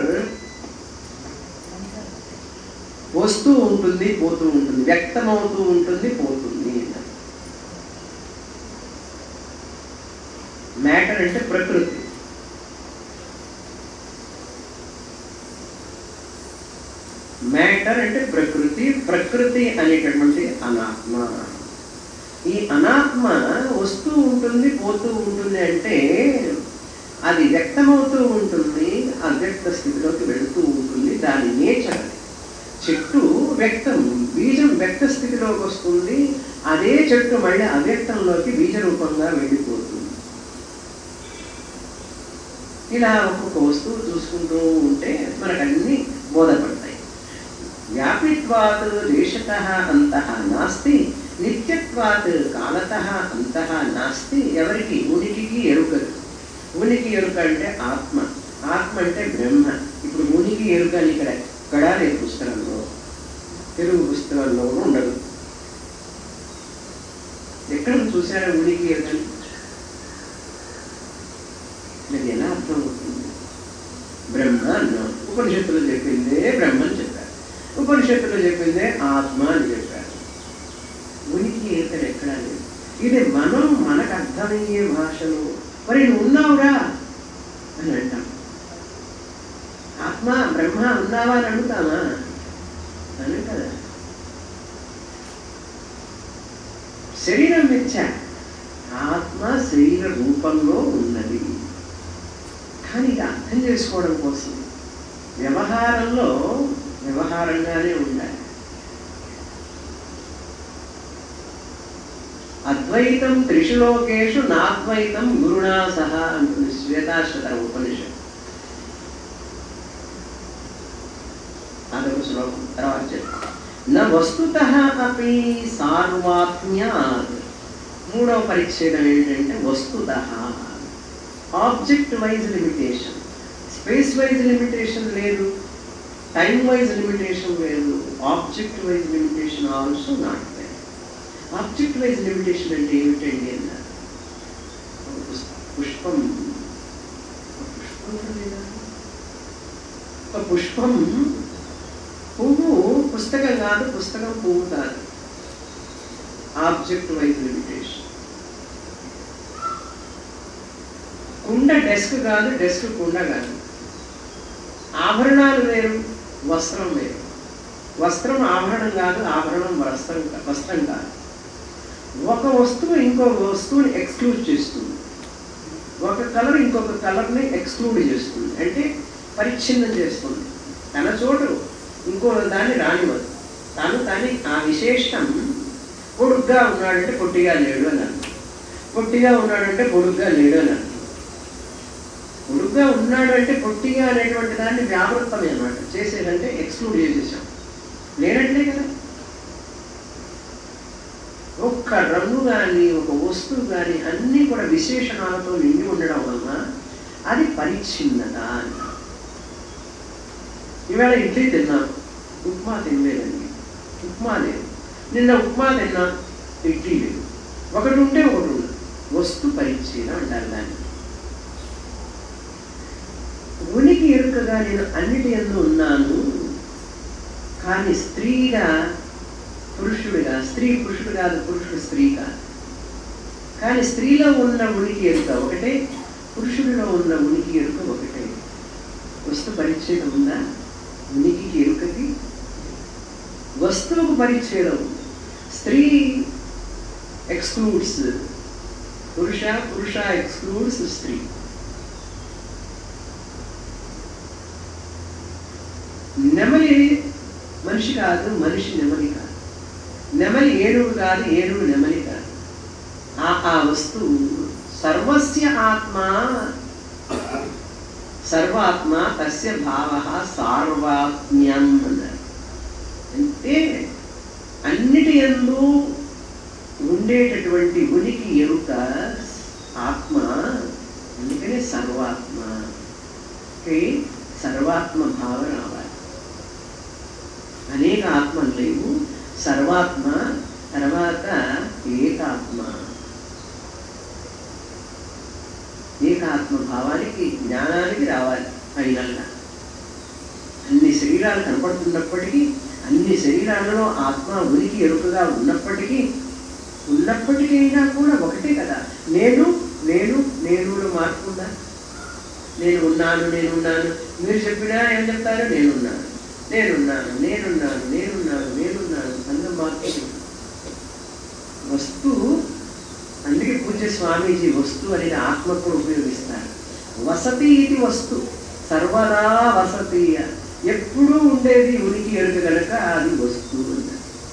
వస్తూ ఉంటుంది, పోతూ ఉంటుంది, వ్యక్తమవుతూ ఉంటుంది, పోతుంది. మ్యాటర్ అంటే ప్రకృతి. మ్యాటర్ అంటే ప్రకృతి. ప్రకృతి అనేటటువంటి అనాత్మ. ఈ అనాత్మ వస్తూ ఉంటుంది, పోతూ ఉంటుంది. అంటే అది వ్యక్తమవుతూ ఉంటుంది, అవ్యక్త స్థితిలోకి వెళుతూ ఉంటుంది. దాని నేచర్. చెట్టు వ్యక్తం, బీజం వ్యక్త స్థితిలోకి వస్తుంది. అదే చెట్టు మళ్ళీ అవ్యక్తంలోకి బీజ రూపంగా వెళ్ళిపోతుంది. ఇలా ఒక్కొక్క వస్తువు చూసుకుంటూ ఉంటే మనకన్నీ బోధపడతాయి. వ్యాపిత్వాత్ దేశతః అంతః నాస్తి, నిత్యత్వాత్ కాలతః అంతః నాస్తి. ఎవరికి? ఉనికికి ఎరుకలు. ఉనికి ఎరుక అంటే ఆత్మ. ఆత్మ అంటే బ్రహ్మ. ఇప్పుడు ఉనికి ఎరుక అని ఇక్కడ ఇక్కడ రేపు పుస్తకంలో, తెలుగు పుస్తకంలో ఉండదు. ఎక్కడ చూసారా ఉనికి ఎరుకని? అది ఎలా అర్థం అవుతుంది? బ్రహ్మ అన్నాం. ఉపనిషత్తులు చెప్పిందే బ్రహ్మని చెప్పారు, ఉపనిషత్తులు చెప్పిందే ఆత్మ అని చెప్పారు. ఉనికి ఎరుకలు ఎక్కడా లేదు. ఇది మనం మనకు అర్థమయ్యే భాషలో మరి నువ్వు ఉన్నావురా అని అంటాం. ఆత్మ బ్రహ్మ ఉన్నావా అని అడుగుతామా? అని కదా. శరీరం మిథ్య, ఆత్మ శరీర రూపంలో ఉన్నది. కానీ ఇది అర్థం చేసుకోవడం కోసం వ్యవహారంలో వ్యవహారంగానే ఉండాలి. అద్వైతం త్రిషు లోకేషు నాద్వైతం గురుణా సహా అంటుంది శ్వేతాశ్వతర ఉపనిషత్. అదొక శ్లోకం. తర్వాత చెప్తాం. న వస్తుతః అపి సార్వాత్మ్యాత్. మూడవ పరిచ్ఛేదం ఏంటంటే వస్తుతః. Object wise limitation. Space wise limitation లేదు, టైం వైజ్ లిమిటేషన్ లేదు. Object wise limitation also not there. Object wise limitation అంటే ఏమిటండి అన్నారు. పుష్పం పుష్పం లేదా? ఒక పుష్పం పువ్వు పుస్తకం కాదు, పుస్తకం పువ్వు కాదు. Object wise limitation. కుండ డెస్క్ కాదు, డెస్క్ కుండ కాదు. ఆభరణాలు వేరు, వస్త్రం వేరు. వస్త్రం ఆభరణం కాదు, ఆభరణం వస్త్రం వస్త్రం కాదు. ఒక వస్తువు ఇంకో వస్తువుని ఎక్స్క్లూడ్ చేస్తుంది, ఒక కలర్ ఇంకొక కలర్ని ఎక్స్క్లూడ్ చేస్తుంది. అంటే పరిచ్ఛిన్నం చేస్తుంది. తన చోటు ఇంకో దాన్ని రానివ్వదు. తను కానీ ఆ విశేషం పొడుగ్గా ఉన్నాడంటే పొట్టిగా లేడు అని అర్థం. పొట్టిగా ఉన్నాడంటే పొడుగ్గా లేడు అని అర్థం. పొడుగ్గా ఉన్నాడు అంటే పొట్టిగా అనేటువంటి దాన్ని వ్యావృత్తమే అన్నమాట. చేసేదంటే ఎక్స్క్లూడ్ చేసేసాం, లేనట్లే కదా. ఒక్క రంగు కానీ ఒక వస్తువు కానీ అన్నీ కూడా విశేషణాలతో నిండి ఉండడం వలన అది పరిచ్ఛిన్నత అంట. ఈవేళ ఇడ్లీ తిన్నాం, ఉప్మా తినలేదండి. ఉప్మా లేదు. నిన్న ఉప్మా తిన్నా, ఇడ్లీ లేదు. ఒకటి ఉంటే ఒకటి ఉండదు. వస్తు పరిచ్ఛిన్నం అంటారు దాన్ని. ఉనికి ఎరుకగా నేను అన్నిటి యందు ఉన్నాను, కానీ స్త్రీగా పురుషుడిగా, స్త్రీ పురుషుడు కాదు, పురుషుడు స్త్రీ కాదు. కానీ స్త్రీలో ఉన్న ఉనికి ఎరుక ఒకటే, పురుషుడిలో ఉన్న ఉనికి ఎరుక ఒకటే. వస్తు పరిచ్ఛేదం ఉందా? ఉనికికి ఎరుకకి వస్తువుకు పరిచ్ఛేదం. స్త్రీ ఎక్స్క్లూడ్స్ పురుష, పురుష ఎక్స్క్లూడ్స్ స్త్రీ. నెమలి మనిషి కాదు, మనిషి నెమలి కాదు. నెమలి ఏనుగు కాదు, ఏనుగు నెమలి కాదు. ఆ ఆ వస్తువు సర్వస్య ఆత్మ, సర్వాత్మ తస్య భావ సార్వాత్మ్యం అన్నారు. అంటే అన్నిటి యందు ఉండేటటువంటి ఉనికి ఎరుక ఆత్మ, అందుకనే సర్వాత్మ. సర్వాత్మ భావ రావాలి. అనేక ఆత్మలు లేవు, సర్వాత్మ, తర్వాత ఏకాత్మ. ఏకాత్మ భావానికి, జ్ఞానానికి రావాలి ఫైనల్గా. అన్ని శరీరాలు కనపడుతున్నప్పటికీ, అన్ని శరీరాలలో ఆత్మ ఉనికి ఎరుకగా ఉన్నప్పటికీ, ఉన్నప్పటికైనా కూడా ఒకటే కదా. నేను నేను నేను మార్పు ఉందా? నేను ఉన్నాను, నేనున్నాను. మీరు చెప్పినా ఏం చెప్తారు? నేనున్నాను, నేనున్నాను, నేనున్నాను, నేనున్నాను, నేనున్నాను. అందం మార్పు. వస్తువు, అందుకే పూజ్య స్వామీజీ వస్తు అనేది ఆత్మ కూడా ఉపయోగిస్తారు. వసతి ఇది వస్తు, సర్వదా వసతి. ఎప్పుడూ ఉండేది ఉనికి ఎరుక కనుక అది వస్తువు అన్నారు.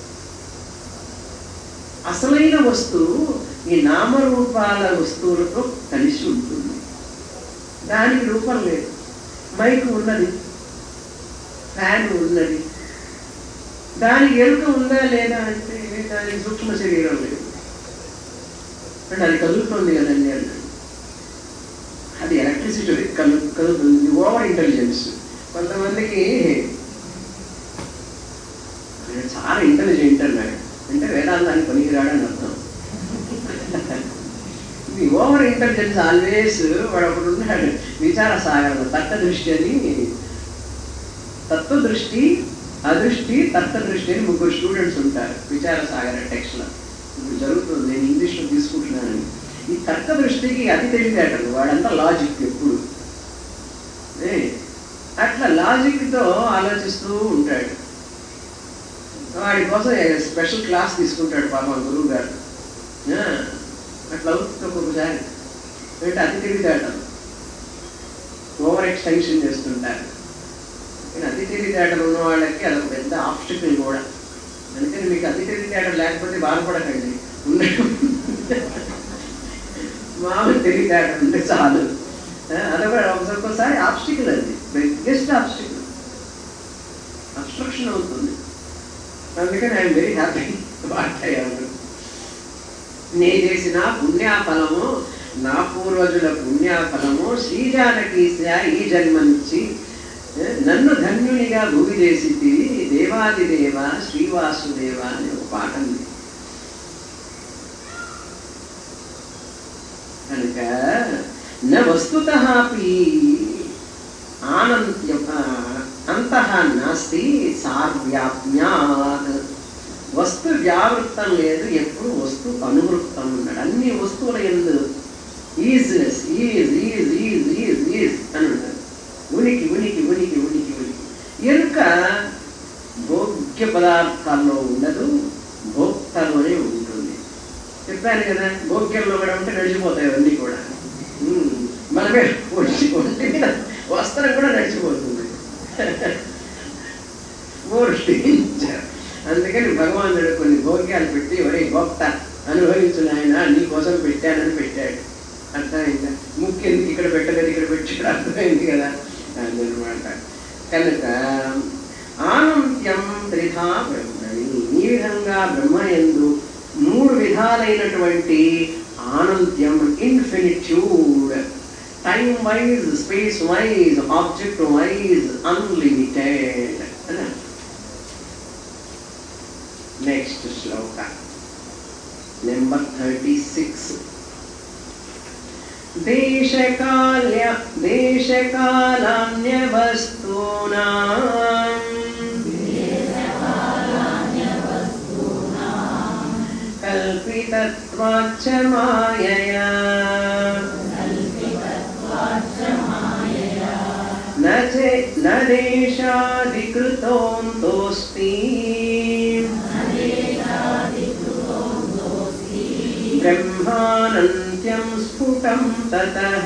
అసలైన వస్తువు ఈ నామరూపాల వస్తువులతో కలిసి ఉంటుంది. దానికి రూపం లేదు. మైకు ఉన్నది, ఫ్యాన్ ఉన్నది, దానికి ఎరుక ఉందా లేదా అంటే దానికి సూక్ష్మ శరీరం లేదు అంటే అది కదులుతుంది కదండి అన్నాడు. అది ఎలక్ట్రిసిటీ కదు కదులుతుంది. Over intelligence. కొంతమందికి చాలా ఇంటెలిజెంట్ అన్నాడు అంటే వేదాంతానికి పనికిరాడని అర్థం. ఇది ఓవర్ ఇంటెలిజెన్స్ ఆల్వేస్. వాడు ఒకడు ఉన్నాడు విచార సాగరంలో, తర్క దృష్టి అని. తత్వదృష్టి, అదృష్టి, తర్క దృష్టి అని ముగ్గురు స్టూడెంట్స్ ఉంటారు విచార సాగర టెక్స్ట్లో. ఇప్పుడు జరుగుతుంది, నేను ఇంగ్లీష్లో తీసుకుంటున్నాను. ఈ తర్క దృష్టికి అతి తెలివితేటలు, వాడంతా లాజిక్ ఎప్పుడు. అట్లా లాజిక్తో ఆలోచిస్తూ ఉంటాడు. వాడి కోసం స్పెషల్ క్లాస్ తీసుకుంటాడు పాపం గురువు గారు. అట్లా అవుతుంది ఒక్కొక్కసారి. అంటే అతి తెలివితేటలు, ఓవర్ ఎక్స్టెన్షన్ చేస్తుంటారు. కానీ అతి తెలివితేటలు ఉన్న వాళ్ళకి అదొక పెద్ద ఆబ్స్టికల్ కూడా. అందుకని మీకు అతి తెలివితేటలు లేకపోతే బాధపడకండి. మామూలు తెలివితేటలు ఉంటే చాలు. అదొక ఒక్కొక్కసారి ఆబ్స్టికల్, అది బిగ్గెస్ట్ ఆబ్స్టికల్, అబ్స్ట్రక్షన్ అవుతుంది. అందుకని ఐఎమ్ వెరీ హ్యాపీ వాటయ్యాను. నే చేసిన పుణ్యాఫలము, నా పూర్వజుల పుణ్యాఫలము శ్రీజానకి ఈ జన్మనిచ్చి నన్ను ధన్యునిగా భూమి చేసి దేవాదిదేవ శ్రీవాసుదేవ అని ఒక పాట ఉంది. కనుక న వస్తుతః అపి ఆనంద అంతః నాస్తి సార్వ్యాప్యాత్. వస్తు వ్యావృత్తం లేదు, ఎప్పుడు వస్తు అనువృత్తం ఉన్నాడు. అన్ని వస్తువుల యందు isness, is is is is is అని ఉంటాడు. ఉనికి ఉనికి ఉనికి ఉనికి ఉనికి. ఎరుక భోగ్య పదార్థాల్లో ఉండదు, భోక్తలోనే ఉంటుంది. చెప్పాను కదా, భోగ్యంలో కూడా ఉంటే నడిచిపోతాయి అన్నీ కూడా. మనమే ఒంటి ఒంటి మీద వస్త్రం కూడా నడిచిపోతుంది. అందుకని భగవానుడు కొన్ని భోగ్యాలు పెట్టి ఒరే భోక్త అనుభవించు నాయన, నీ కోసం పెట్టానని పెట్టాడు. అర్థమైందా? ముఖ్యం ఇక్కడ పెట్టలేదు, ఇక్కడ పెట్టాడు. అర్థమైంది కదా అదనమాట. కనుక ఆనంత్యం త్రిధా బ్రహ్మణి, ఈ విధంగా బ్రహ్మయందు మూడు విధాలైనటువంటి ఆనంత్యం, infinitude, time wise, space wise, object wise, unlimited. Next శ్లోక నెంబర్ థర్టీ సిక్స్. దేశకాల్య దేశకాలాన్య వస్తూనాం కల్పితత్వాచ్చ మాయయా న దేశాధికృతోऽస్తోస్తి బ్రహ్మానంత్యం స్ఫుటం తతః.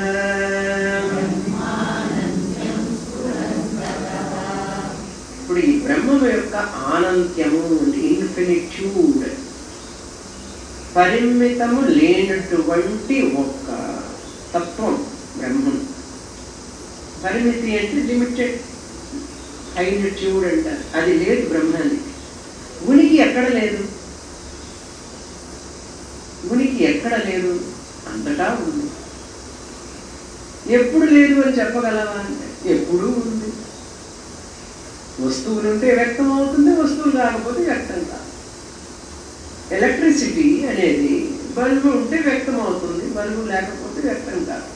ఇప్పుడు ఈ బ్రహ్మము యొక్క ఆనంత్యము, ఇన్ఫినిట్యూడ్, పరిమితము లేనటువంటి ఒక్క తత్వం బ్రహ్మం. పరిమితి అంటే లిమిటెడ్, ఫైనిట్యూడ్ అంటారు. అది లేదు బ్రహ్మానికి. ఉనికి ఎక్కడ లేదు, ఉనికి ఎక్కడ లేదు, అంతటా ఉంది. ఎప్పుడు లేదు అని చెప్పగలవా అంటే ఎప్పుడూ ఉంది. వస్తువులు ఉంటే వ్యక్తం అవుతుంది, వస్తువులు కాకపోతే వ్యక్తం కాదు. ఎలక్ట్రిసిటీ అనేది బల్బు ఉంటే వ్యక్తం అవుతుంది, బల్బు లేకపోతే వ్యక్తం కాదు.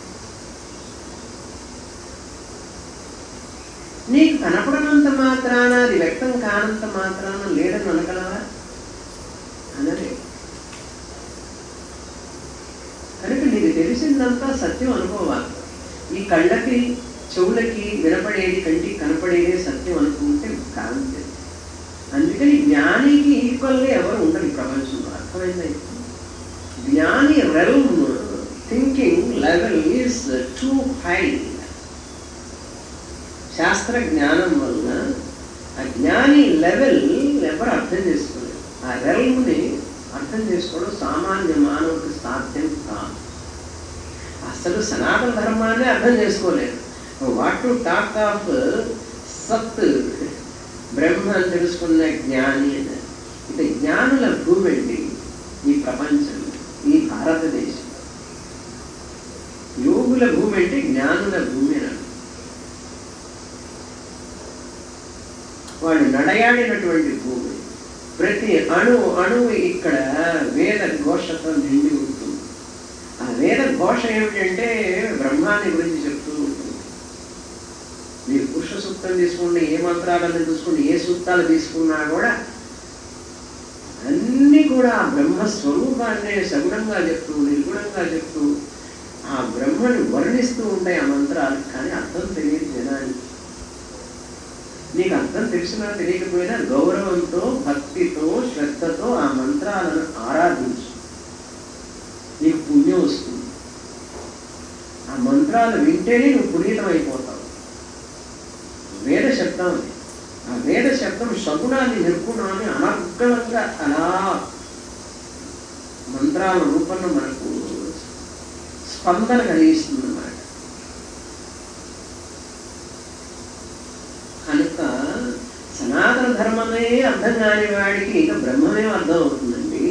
నీకు కనపడనంత మాత్రాన, అది వ్యక్తం కానంత మాత్రాన లేదని అనగలవా? అనలే. కనుక నీకు తెలిసిందంతా సత్యం అనుకోవాలి. ఈ కళ్ళకి, చెవులకి వినపడేది, కంటికి కనపడేదే సత్యం అనుకుంటే కాంతి. అందుకని జ్ఞానికి ఈక్వల్గా ఎవరు ఉండరు ఈ ప్రపంచంలో. అర్థమైంది? జ్ఞాని realm, thinking level is too high. శాస్త్ర జ్ఞానం వలన ఆ జ్ఞాని లెవెల్ ఎవరు అర్థం చేసుకోలేదు. ఆ రెల్మ్ని అర్థం చేసుకోవడం సామాన్య మానవుడికి సాధ్యం కాదు. అసలు సనాతన ధర్మాన్ని అర్థం చేసుకోలేదు. వాట్ టు టాక్ ఆఫ్ సత్, బ్రహ్మ అని తెలుసుకున్న జ్ఞాని అని. ఇది జ్ఞానుల భూమి అండి ఈ ప్రపంచం, ఈ భారతదేశం. యోగుల భూమి అంటే జ్ఞానుల భూమి అని. వాళ్ళు నడయాడినటువంటి భూమి. ప్రతి అణు అణువు ఇక్కడ వేద ఘోషతో నిండి ఉంటుంది. ఆ వేద ఘోష ఏమిటంటే బ్రహ్మాన్ని గురించి చెప్తూ ఉంటుంది. మీరు పురుష సూక్తం తీసుకోండి, ఏ మంత్రాలను చూసుకోండి, ఏ సూక్తాలు తీసుకున్నా కూడా అన్నీ కూడా ఆ బ్రహ్మస్వరూపాన్ని సగుణంగా చెప్తూ, నిర్గుణంగా చెప్తూ ఆ బ్రహ్మని వర్ణిస్తూ ఉంటాయి ఆ మంత్రాలు. కానీ అర్థం తెలియదు జనానికి. నీకు అర్థం తెలిసినా తెలియకపోయినా గౌరవంతో, భక్తితో, శ్రద్ధతో ఆ మంత్రాలను ఆరాధించు, నీకు పుణ్యం వస్తుంది. ఆ మంత్రాలు వింటేనే నువ్వు పునీతమైపోతావు. వేద శబ్దం అది. ఆ వేద శబ్దం సగుణాన్ని, నిర్గుణాన్ని అనర్గళంగా అలా మంత్రాల రూపంలో మనకు స్పందన కలిగిస్తుంది అన్నమాట. కనుక సనాతన ధర్మమే అర్థం కాని వాడికి ఇక బ్రహ్మమే అర్థం అవుతుందండి.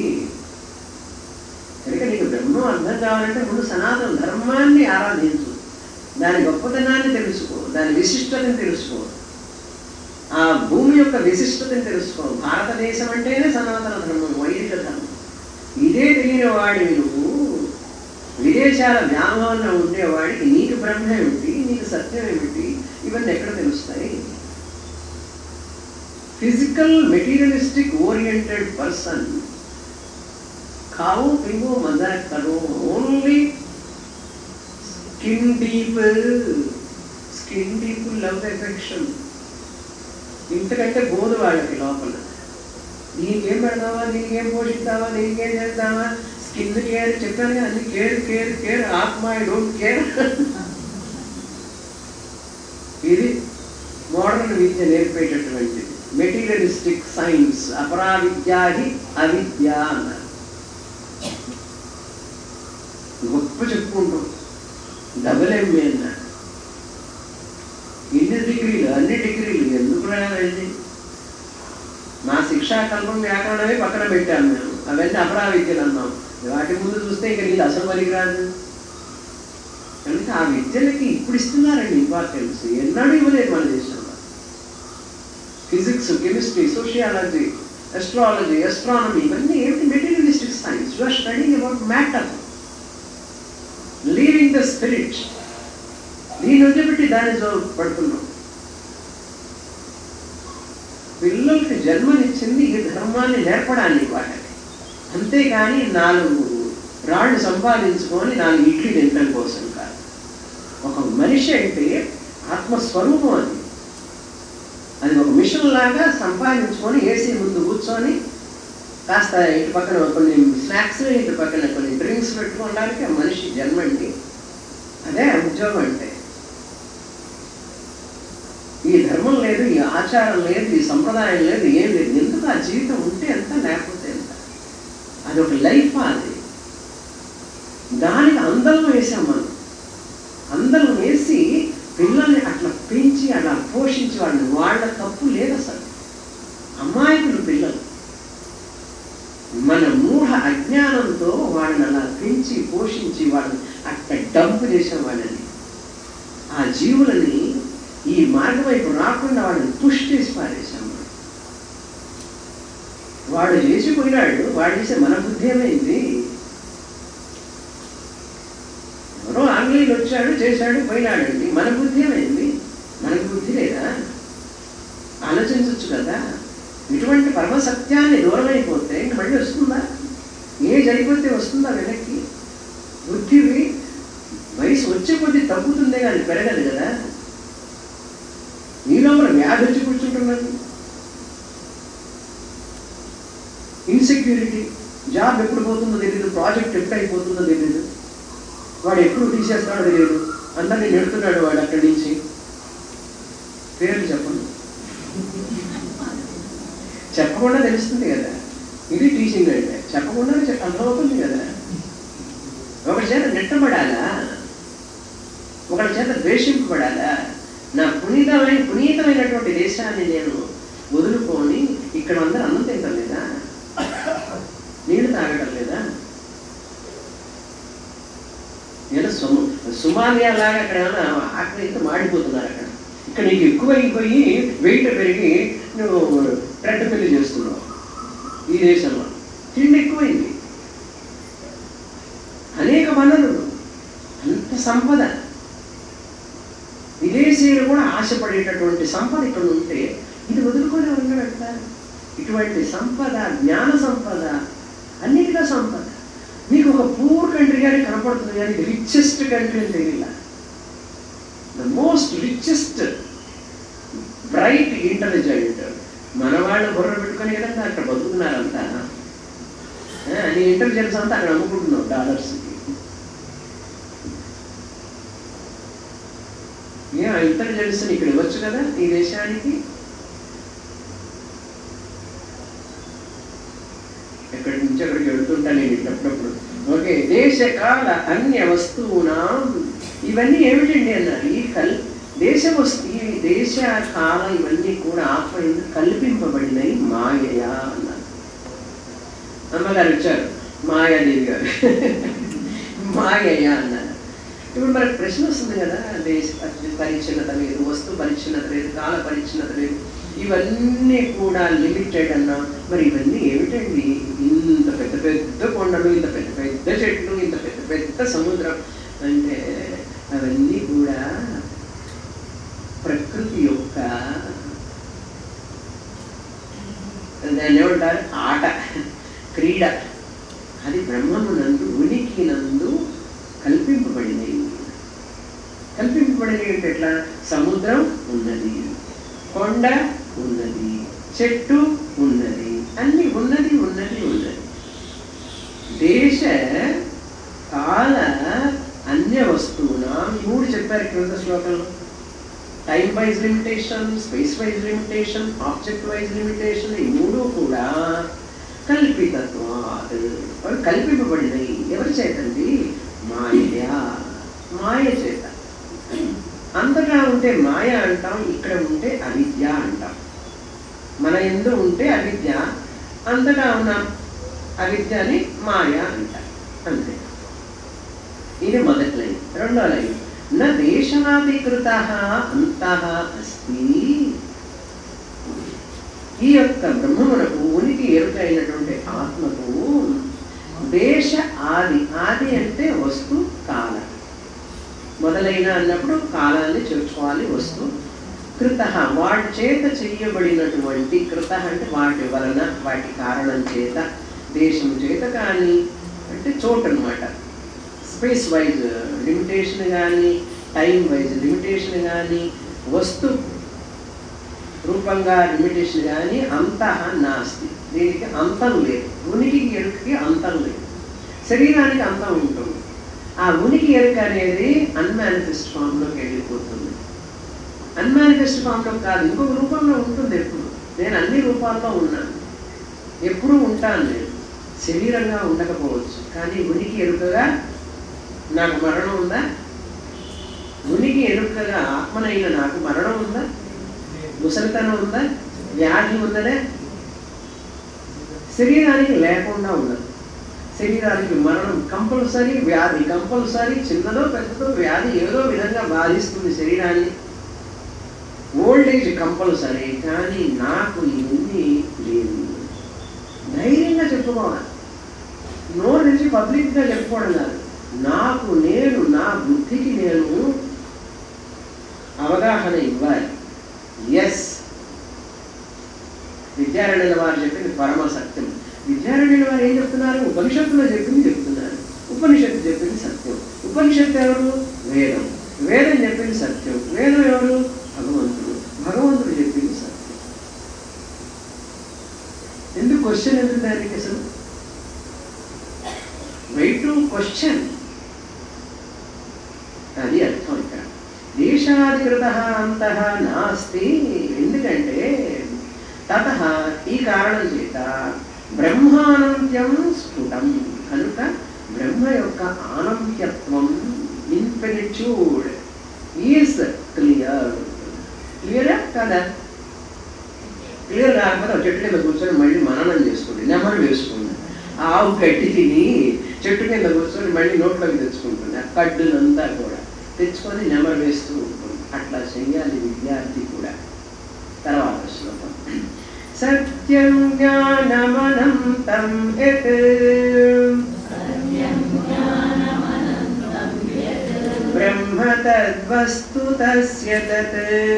కనుక నీకు బ్రహ్మం అర్థం కావాలంటే ముందు సనాతన ధర్మాన్ని ఆరాధించు, దాని గొప్పతనాన్ని తెలుసుకో, దాని విశిష్టతని తెలుసుకో, ఆ భూమి యొక్క విశిష్టతని తెలుసుకో. భారతదేశం అంటేనే సనాతన ధర్మం, వైదిక ధర్మం. ఇదే తెలియని వాడివి నువ్వు విదేశాల వ్యామోహంలో ఉండేవాడికి నీకు బ్రహ్మ ఏమిటి, నీకు సత్యం ఏమిటి, ఇవన్నీ ఎక్కడ తెలుస్తాయి? ఫిజికల్ మెటీరియలిస్టిక్ ఓరియంటెడ్ పర్సన్ खाओ पीओ मजा करो, only skin deep skin deep love affection. ఇంతకంటే బోధ వాళ్ళకి లోపల. దీనికేం పెడతావా, దీనికేం పోషిస్తావా, దీనికేం చేస్తావా, స్కిన్ కేర్ చెప్పాను కదా, అన్ని కేర్ కేర్ కేర్ ఆత్మ ఐ డోంట్ కేర్. ఇది మోడర్న్ విద్య నేర్పేటటువంటిది మెటీరియలిస్టిక్ సైన్స్. అపరా విద్యాహి అవిద్య అన్నారు. గొప్ప చెప్పుకుంటాం. డబుల్ ఎంఏ అన్నాడు. ఎన్ని డిగ్రీలు, అన్ని డిగ్రీలు ఎందుకు రాదండి? మా శిక్షా కల్పం వ్యాకరణమే పక్కన పెట్టాము మేము. అవన్నీ అపరా విద్యలు అన్నాం. వాటి ముందు చూస్తే ఇంకా నీళ్ళు అసలు పనికి రాదు. కనుక ఆ విద్యలకి ఇప్పుడు ఇస్తున్నారండి ఇంపార్టెన్స్. ఎన్నడూ ఇవ్వలేదు మన దేశంలో. Physics, chemistry, sociology, astrology, astronomy ఇవన్నీ ఏమిటి? Materialistic science. You are studying about matter, leaving the spirit. దీని వదిలిపెట్టి దాని పడుతున్నాం. పిల్లలకి జన్మనిచ్చింది ఈ ధర్మాన్ని నేర్పడానికి వాళ్ళకి, అంతేగాని నాలుగు రాళ్ళు సంపాదించుకొని నాలుగు ఇడ్లీ తినడం కోసం కాదు. ఒక మనిషి అంటే ఆత్మస్వరూపం. అది అది ఒక మిషన్ లాగా సంపాదించుకొని ఏసీ ముందు కూర్చొని కాస్త ఇటు పక్కన కొన్ని స్నాక్స్, ఇటు పక్కన కొన్ని డ్రింక్స్ పెట్టుకోవడానికి ఆ మనిషి జన్మ అండి. అదే ఉద్యోగం అంటే. ఈ ధర్మం లేదు, ఈ ఆచారం లేదు, ఈ సంప్రదాయం లేదు, ఏం లేదు. ఎందుకు? ఆ జీవితం ఉంటే ఎంత, లేకపోతే ఎంత. అది ఒక లైఫ్. అది దానికి అందరం వేసాం మనం. అందరం వేసి పిల్లల్ని అట్లా పెంచి అట్లా పోషించి వాళ్ళని, వాళ్ళ తప్పు లేదు అసలు. అమాయకులు పిల్లలు. మన మూఢ అజ్ఞానంతో వాళ్ళని అలా పెంచి పోషించి వాళ్ళని అట్లా డంప్ చేసాం. వాళ్ళని, ఆ జీవులని ఈ మార్గం వైపు రాకుండా వాళ్ళని పుష్ చేసి పారేసాం. వాడు చేసిపోయినాడు. వాడు చేసే మన బుద్ధి ఏమైంది? ఎవరో ఆంగ్లేయులు వచ్చాడు, చేశాడు, పోయినాడండి. మన బుద్ధి ఏమైంది? మనకు బుద్ధి లేదా? ఆలోచించవచ్చు కదా. ఇటువంటి పరమసత్యాన్ని దూరం అయిపోతే ఇంక మళ్ళీ వస్తుందా? ఏజ్ అయిపోతే వస్తుందా వెనక్కి? బుద్ధి వయసు వచ్చే కొద్దీ తగ్గుతుందే కానీ పెరగదు కదా. నీలో మన వ్యాధి వచ్చి కూర్చుంటున్నది. ఇన్సెక్యూరిటీ. జాబ్ ఎప్పుడు పోతుందో తెలియదు, ప్రాజెక్ట్ ఎప్పుడు అయిపోతుందో తెలియదు, వాడు ఎప్పుడు తీసేస్తాడో తెలియదు. అందరినీ నెడుతున్నాడు వాడు అక్కడి నుంచి. పేర్లు చెప్పండి. చెప్పకుండా తెలుస్తుంది కదా. ఇది టీచింగ్ అంటే. చెప్పకుండా అర్థమవుతుంది కదా. ఒకటి చేత నెట్టబడాలా, ఒకటి చేత ద్వేషింపబడాలా? నా పునీతమైన పునీతమైనటువంటి దేశాన్ని నేను వదులుకొని ఇక్కడ అందరూ అన్నం తింటాం లేదా, నీళ్ళు తాగడం లేదా? నేను సుమ సుమాలియా లాగా అక్కడ ఏమైనా ఆకలితో మాడిపోతున్నారు. అక్కడ ఇక్కడ నీకు ఎక్కువైపోయి వెయిట్ పెరిగి నువ్వు ట్రెడ్ పెళ్లి చేస్తున్నావు. ఈ దేశంలో తిండి ఎక్కువైంది, అనేక వనరులు, అంత సంపద. విదేశీయులు కూడా ఆశపడేటటువంటి సంపద ఇక్కడ ఉంటే ఇది వదులుకొని ఉన్నాడట. ఇటువంటి సంపద, జ్ఞాన సంపద, అన్నిటిగా సంపద. మీకు ఒక పూర్ కంట్రీ కానీ కనపడుతుంది కానీ ఇది రిచెస్ట్ కంట్రీ అని తెలియలా. The most richest, bright, intelligent. మన వాళ్ళు బుర్ర పెట్టుకొని కదంతా అక్కడ బతుకుతున్నారంతా. నీ ఇంటెలిజెన్స్ అంతా అక్కడ అమ్ముకుంటున్నావు డాలర్స్కి. ఏ ఆ ఇంటెలిజెన్స్ ఇక్కడ ఇవ్వచ్చు కదా ఈ దేశానికి. ఎక్కడి నుంచి అక్కడికి వెళుతుంటా నేను ఇప్పుడప్పుడు. ఓకే. దేశకాల అన్య వస్తువునా, ఇవన్నీ ఏమిటండి అన్నారు. ఈ కల్ దేశ వస్తు ఈ దేశ కాల ఇవన్నీ కూడా ఆత్మ కల్పింపబడినవి మాయయా అన్నారు. అమ్మగారు వచ్చారు, మాయాదేవి గారు. మాయయా అన్నారు. ఇప్పుడు మనకు ప్రశ్న వస్తుంది కదా, దేశ పరిచ్ఛిన్నత లేదు, వస్తు పరిచ్ఛిన్నత లేదు, కాల పరిచ్ఛిన్నత లేదు, ఇవన్నీ కూడా లిమిటెడ్ అన్నా. మరి ఇవన్నీ ఏమిటండి? ఇంత పెద్ద పెద్ద కొండలు, ఇంత పెద్ద పెద్ద చెట్లు, ఇంత పెద్ద పెద్ద సముద్రం అంటే అవన్నీ కూడా ప్రకృతి యొక్క దాన్ని ఏమంటారు, ఆట, క్రీడ. అది బ్రహ్మము నందు, ఉనికి నందు కల్పింపబడినవి. కల్పింపబడినవి అంటే ఎట్లా? సముద్రం ఉన్నది, కొండ ఉన్నది, చెట్టు ఉన్నది, అన్ని ఉన్నది ఉన్నది ఉన్నది. దేశ కాల అన్య వస్తువున మూడు చెప్పారు క్రింద శ్లోకంలో. Time wise limitation, space wise limitation, object wise limitation. ఈ మూడు కూడా కల్పితత్వం, కల్పింపబడినవి. ఎవరి చేతండి? మాయా, మాయ చేత. అంతటా ఉంటే మాయ అంటాం, ఇక్కడ ఉంటే అవిద్య అంటాం. మన యందు ఉంటే అవిద్య, అంతటా ఉన్న అవిద్యని మాయ అంటాం. అంతే. ఇది మొదటి లైన్. రెండో లైన్, న దేశాధికృతః అంతః అస్తి. ఈ యొక్క బ్రహ్మమునకు ఉనికి ఎరుకైనటువంటి ఆత్మకు దేశ ఆది, ఆది అంటే వస్తు కాల, మొదలైన అన్నప్పుడు కాలాన్ని చేర్చుకోవాలి. వస్తు కృత, వాటి చేత చెయ్యబడినటువంటి, కృత అంటే వాటి వలన, వాటి కారణం చేత, దేశం చేత కానీ అంటే చోటు అనమాట. స్పేస్ వైజ్ లిమిటేషన్ కానీ, టైం వైజ్ లిమిటేషన్ కానీ, వస్తు రూపంగా లిమిటేషన్ కానీ అంతః నాస్తి. దీనికి అంతం లేదు. ఉనికి ఎరుకకి అంతం లేదు. శరీరానికి అంతం ఉంటుంది. ఆ ఉనికి ఎరుక అనేది అన్మానిఫెస్ట్ ఫామ్లోకి వెళ్ళిపోతుంది. అన్మానిఫెస్ట్ ఫామ్లో కాదు, ఇంకొక రూపంలో ఉంటుంది. ఎప్పుడు నేను అన్ని రూపాల్లో ఉన్నాను, ఎప్పుడూ ఉంటాను. నేను శరీరంగా ఉండకపోవచ్చు, కానీ ఉనికి ఎరుకగా నాకు మరణం ఉందా? ఉనికి ఎరుకగా ఆత్మనైన నాకు మరణం ఉందా? ముసలితనం ఉందా? వ్యాధి ఉన్నదే? శరీరానికి లేకుండా ఉండదు. శరీరానికి మరణం కంపల్సరీ, వ్యాధి కంపల్సరీ. చిన్నదో పెద్దదో వ్యాధి ఏదో విధంగా బాధిస్తుంది శరీరాన్ని. Old age compulsory. కానీ నాకు ఇవన్నీ లేదు. ధైర్యంగా చెప్పుకోవాలి. నోరు నుంచి పబ్లిక్గా చెప్పుకోవడం కాదు. నాకు నేను, నా బుద్ధికి నేను అవగాహన ఇవ్వాలి. ఎస్, విద్యారణ్యుల వారు చెప్పింది పరమ సత్యం. విద్యారణ్యుల వారు ఏం చెప్తున్నారు? ఉపనిషత్తులో చెప్పింది చెప్తున్నారు. ఉపనిషత్తు చెప్పింది సత్యం. ఉపనిషత్తు ఎవరు? వేదం. వేదం చెప్పింది సత్యం. వేదం ఎవరు? భగవంతుడు. భగవంతుడు చెప్పింది సత్యం. ఎందుకు క్వశ్చన్ ఎందుకు దానికి అసలు? వెయిట్ టు క్వశ్చన్, అది అర్థం ఇక్కడ. దేశాధికృత అంతః నాస్తి. ఎందుకంటే తతః, ఈ కారణం చేత బ్రహ్మానంత్యం స్ఫుటం. కనుక బ్రహ్మ యొక్క ఆనంత్యత్వం, ఇన్ఫినిట్యూడ్ ఈజ్ క్లియర్. క్లియరా కదా? క్లియర్ కాకపోతే చెట్టు కింద కూర్చొని మళ్ళీ మననం చేసుకోండి, నెమరు వేసుకోండి. ఆవు గడ్డి తిని చెట్టు కింద కూర్చొని మళ్ళీ నోట్లోకి తెచ్చుకుంటుంది. ఆ కడ్డునంతా కూడా తెచ్చుకొని నెమరు వేస్తూ ఉంటుంది. అట్లా చెయ్యాలి విద్యార్థి కూడా. తర్వాత శ్లోకం, సత్యం జ్ఞానమనంతం యత్ బ్రహ్మ తద్వస్తు తస్య తత్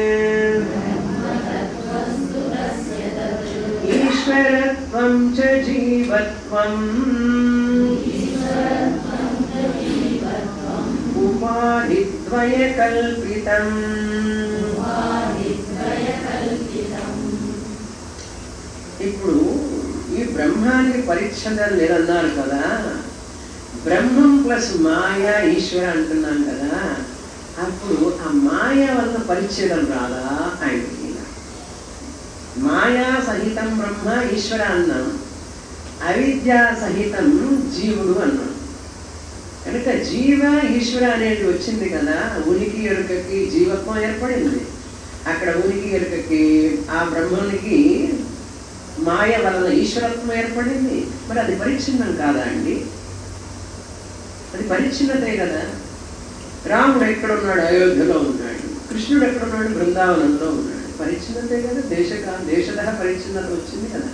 ఈశ్వరత్వం చ జీవత్వం ఉపాధిద్వయ కల్పితం. ఇప్పుడు ఈ బ్రహ్మానికి పరిచ్ఛేదం లేదన్నారు కదా. బ్రహ్మం ప్లస్ మాయ ఈశ్వర అంటున్నాం కదా. అప్పుడు ఆ మాయ వల్ల పరిచ్ఛేదం రాదా? ఆయన మాయా సహితం బ్రహ్మ ఈశ్వర అన్నాం, అవిద్యా సహితం జీవుడు అన్నాం. కనుక జీవ ఈశ్వర అనేది వచ్చింది కదా. ఉనికి ఎరుకకి జీవత్వం ఏర్పడింది. అక్కడ ఉనికి ఎరుకకి ఆ బ్రహ్మానికి మాయ వలన ఈశ్వరత్వం ఏర్పడింది. మరి అది పరిచ్ఛిన్నం కాదా అండి? అది పరిచ్ఛిన్నతే కదా. రాముడు ఎక్కడున్నాడు? అయోధ్యలో ఉన్నాడు. కృష్ణుడు ఎక్కడున్నాడు? బృందావనంలో ఉన్నాడు. పరిచ్ఛిన్నతే కదా. దేశ దేశద పరిచ్ఛిన్నత వచ్చింది కదా.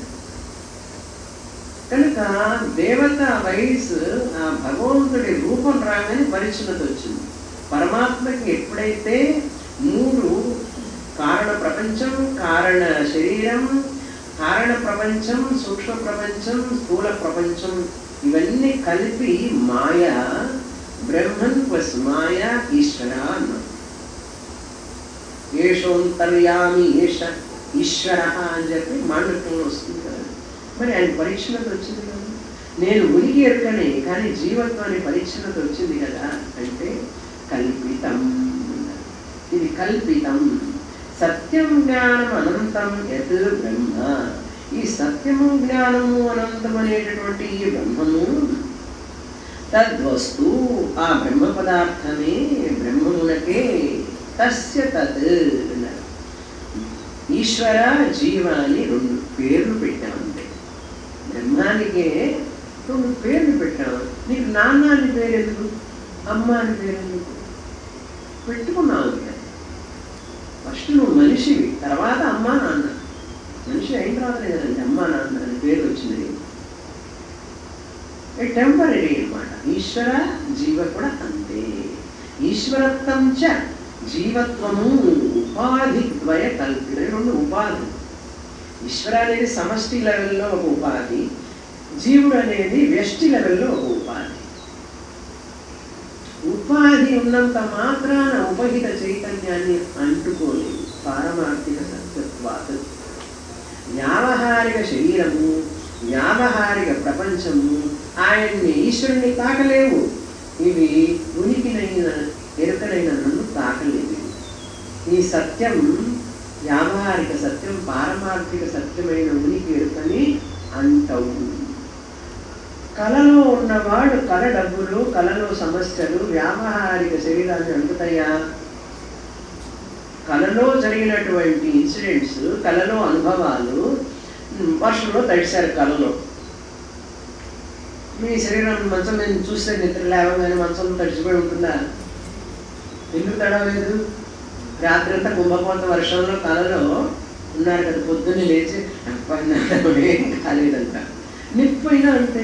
కనుక దేవత వైస్ ఆ భగవంతుడి రూపం రాగానే పరిచ్ఛిన్నత వచ్చింది. పరమాత్మకి ఎప్పుడైతే మూడు, కారణ ప్రపంచం, కారణ శరీరం, కారణ ప్రపంచం, సూక్ష్మ ప్రపంచం, స్థూల ప్రపంచం, ఇవన్నీ కలిపి మాయ, బ్రహ్మన్ ప్లస్ మాయ ఈశ్వర అన్నాం. ఏషోంతర్యామి ఏష ఈశ్వర అని చెప్పి మాండవ్యంలో వస్తుంది కదా. మరి ఆయన పరిచ్ఛిన్నత వచ్చింది కదా. నేను ఉనికి ఎరుకనే, కానీ జీవత్వాన్ని పరిచ్ఛిన్నత వచ్చింది కదా. అంటే కల్పితం. ఇది కల్పితం. సత్యం జ్ఞానం అనంతం యత్ బ్రహ్మ. ఈ సత్యము జ్ఞానము అనంతం అనేటటువంటి ఈ బ్రహ్మము తద్వస్తు ఆ బ్రహ్మ పదార్థమే బ్రహ్మమునకే తస్య తత్ అన్నారు. ఈశ్వర జీవ అని రెండు పేర్లు పెట్టామంటే బ్రహ్మానికే రెండు పేర్లు పెట్టాము. నీకు నాన్న అని పేరు ఎందుకు, అమ్మ అని పేరు ఎందుకు పెట్టుకున్నావు? ఫస్ట్ నువ్వు మనిషివి, తర్వాత అమ్మ నాన్న. మనిషి అయిన తర్వాత కదండి అమ్మ నాన్న అని పేరు వచ్చింది. టెంపరీ అనమాట. ఈశ్వర జీవ కూడా అంతే. ఈశ్వరత్వం చ జీవత్వము ఉపాధి ద్వయ కల్పిత, రెండు ఉపాధి. ఈశ్వర అనేది సమష్టి లెవెల్లో ఒక ఉపాధి, జీవుడు అనేది వ్యష్టి లెవెల్లో ఒక ఉపాధి. ఉపాధి ఉన్నంత మాత్రాన ఉపహిత చైతన్యాన్ని అంటుకోలేదు. పారమార్థిక సత్యత్వాత్ వ్యావహారిక శరీరము, వ్యావహారిక ప్రపంచము ఆయన్ని ఈశ్వరుని తాకలేవు. ఇవి ఉనికినైన ఎరుకనైన నన్ను తాకలేదు. ఈ సత్యం వ్యావహారిక సత్యం పారమార్థిక సత్యమైన ఉనికి ఎరుకని అంటవు. కళలో ఉన్నవాడు కళ డబ్బులు, కళలో సమస్యలు వ్యావహారిక శరీరాన్ని అంటుతాయా? కళలో జరిగినటువంటి ఇన్సిడెంట్స్, కళలో అనుభవాలు, వర్షంలో తడిశారు కళలో. మీ శరీరం మంచం నేను చూస్తే నిద్ర లేవగానే మంచంలో తడిచిపోయి ఉంటుందా? ఎందుకు తడవలేదు? రాత్రి అంతా కుంభకోత వర్షంలో కళలో ఉన్నారు కదా, పొద్దున్నే లేచి ఏం కాలేదంట. నిప్పైనా అంతే,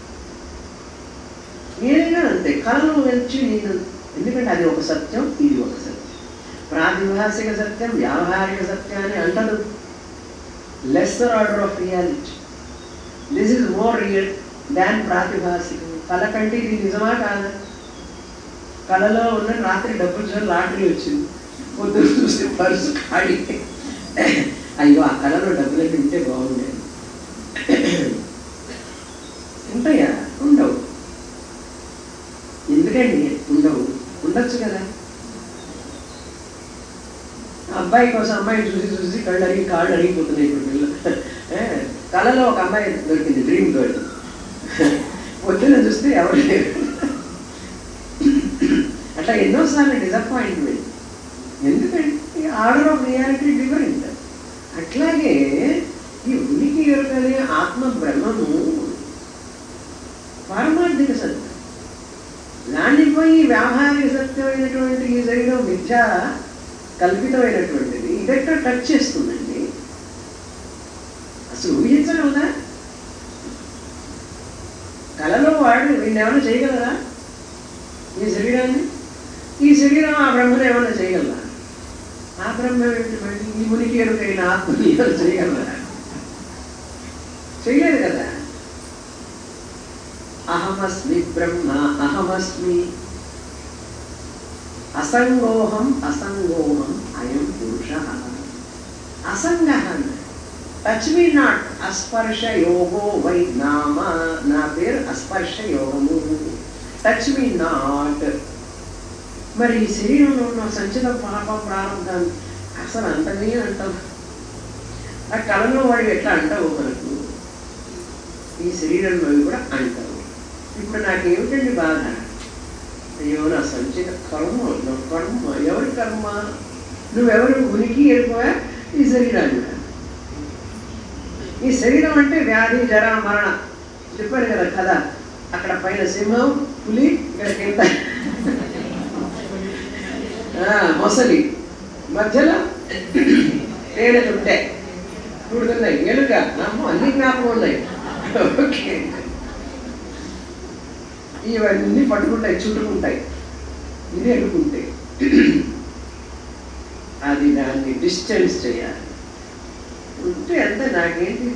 ఏదైనా అంతే. కళలో వచ్చి నేను, ఎందుకంటే అది ఒక సత్యం, ఇది ఒక సత్యం. ప్రాతిభాసిక సత్యం వ్యావహారిక సత్యాన్ని అంటదు. Lesser order of reality. This is more real than ప్రాతిభాసికం. కళ కంటే ఇది నిజమా కాదా? కళలో ఉన్న రాత్రి డబ్బులు చూసి లాటరీ వచ్చింది, పొద్దున చూస్తే పర్సు ఖాళీ. అయ్యో ఆ కళలో డబ్బులకి ఉంటే బాగుండేది. ఉంటాయా? ఉండవు. ఎందుకండి ఉండవు? ఉండొచ్చు కదా. అబ్బాయి కోసం అమ్మాయిని చూసి చూసి కళ్ళు అరిగి కాళ్ళు అరిగిపోతున్నాయి ఇప్పుడు పిల్లలు. కళలో ఒక అమ్మాయి దొరికింది, డ్రీమ్ గర్ల్. పొద్దున్న చూస్తే ఎవరు లేరు. అట్లా ఎన్నోసార్లు డిసప్పాయింట్మెంట్. ఎందుకంటే ఆర్డర్ ఆఫ్ రియాలిటీ డిఫరెంట్. అట్లాగే ఈ ఉనికి ఎరుకనే ఆత్మ బ్రహ్మము పారమార్థిక సత్యం. దాన్ని పోయి వ్యావహారిక సత్యమైనటువంటి ఈ శరీరం మిథ్యా కల్పితమైనటువంటిది ఇదెక్కడ టచ్ చేస్తుందండి? అసలు ఊహించగలదా? కళలో వాడు వీళ్ళు ఏమైనా చేయగలరా ఈ శరీరాన్ని? ఈ శరీరం ఆ బ్రహ్మను ఏమైనా చేయగలరా? ఆ బ్రహ్మ మళ్ళీ ఈ మునికి ఎరుకైన ఆత్మని ఏమైనా చేయగలరా? చేయలేదు కదా. అహమస్మి బ్రహ్మ అహమస్మి అసంగోహం అసంగోహం అయం పురుష. అసంగ టచ్ మీ నాట్. అస్పర్శ యోగో వై నామ, నా పేరు అస్పర్శ యోగము. Touch me not. మరి ఈ శరీరంలో ఉన్న సంచిత పాప ప్రారంభాన్ని అసలు అంతనే అంటావు. ఆ కళలో వాడు ఎట్లా అంటావు మనకు, ఈ శరీరంలో కూడా అంటావు. ఇప్పుడు నాకేమిటండి బాధ? అయ్యో నా సంచిత కర్మ, నా కర్మ. ఎవరి కర్మ? నువ్వెవరు? ఉనికి ఎరుకోవా ఈ శరీరాన్ని. ఈ శరీరం అంటే వ్యాధి జర మరణ చెప్పారు కదా కదా. అక్కడ పైన సింహం, పులి, ఇక్కడ కింద మొసలి, మధ్యలో తేనెలు ఉంటాయి, పుడుతున్నాయి, ఎలుక, నమ్మ అన్ని జ్ఞాపకం ఉన్నాయి. ఓకే, ఇవన్నీ పట్టుకుంటాయి, చుట్టుకుంటాయి, ఇది ఎడుకుంటాయి. అది దాన్ని డిస్టెన్స్ చేయాలి. ఉంటే అంతే. నాకేంటి,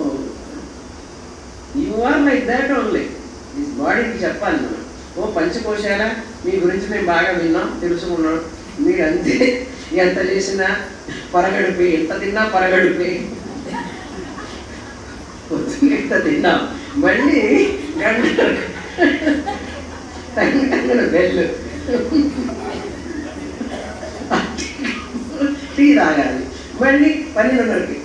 you are like that only. This బాడీకి చెప్పాలి మనం, ఓ పంచకోశాల మీ గురించి మేము బాగా విన్నాం, తెలుసుకున్నాం. మీరు అంతే, ఎంత చేసినా పరగడిపి, ఎంత తిన్నా పరగడిపి. పొద్దున్న ఎంత తిన్నాం, మళ్ళీ గంట గంటల బెల్లు టీ తాగాలి, మళ్ళీ పన్నెండున్నరకి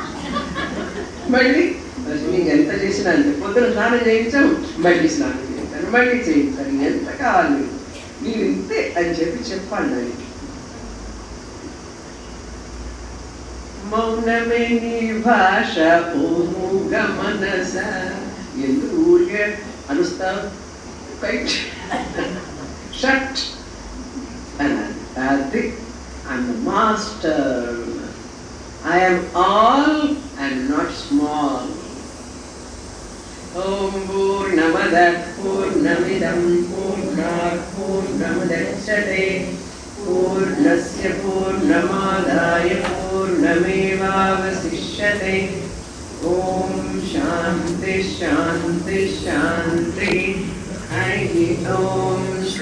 మళ్ళీ నీకు ఎంత చేసినా అంతే. పొద్దున స్నానం చేయించాం, మళ్ళీ స్నానం చేయించాం. చేయించాను, మళ్ళీ చేయించాను, ఎంత కావాలి మీరు ఇంతే అని చెప్పి చెప్పాలి దానికి. మౌనమే నీ భాష ఓ మూగ మనస, ఎందుకు ఊరికే అనుస్తావు షట్ అన్నది. అది I'm the master. I am all and not small. Om Purnamada Purnamidam Purnat Purnamudachyate Purnasya Purnamadaya Purnamevavasishyate. Om Shanti Shanti Shanti. Hari Om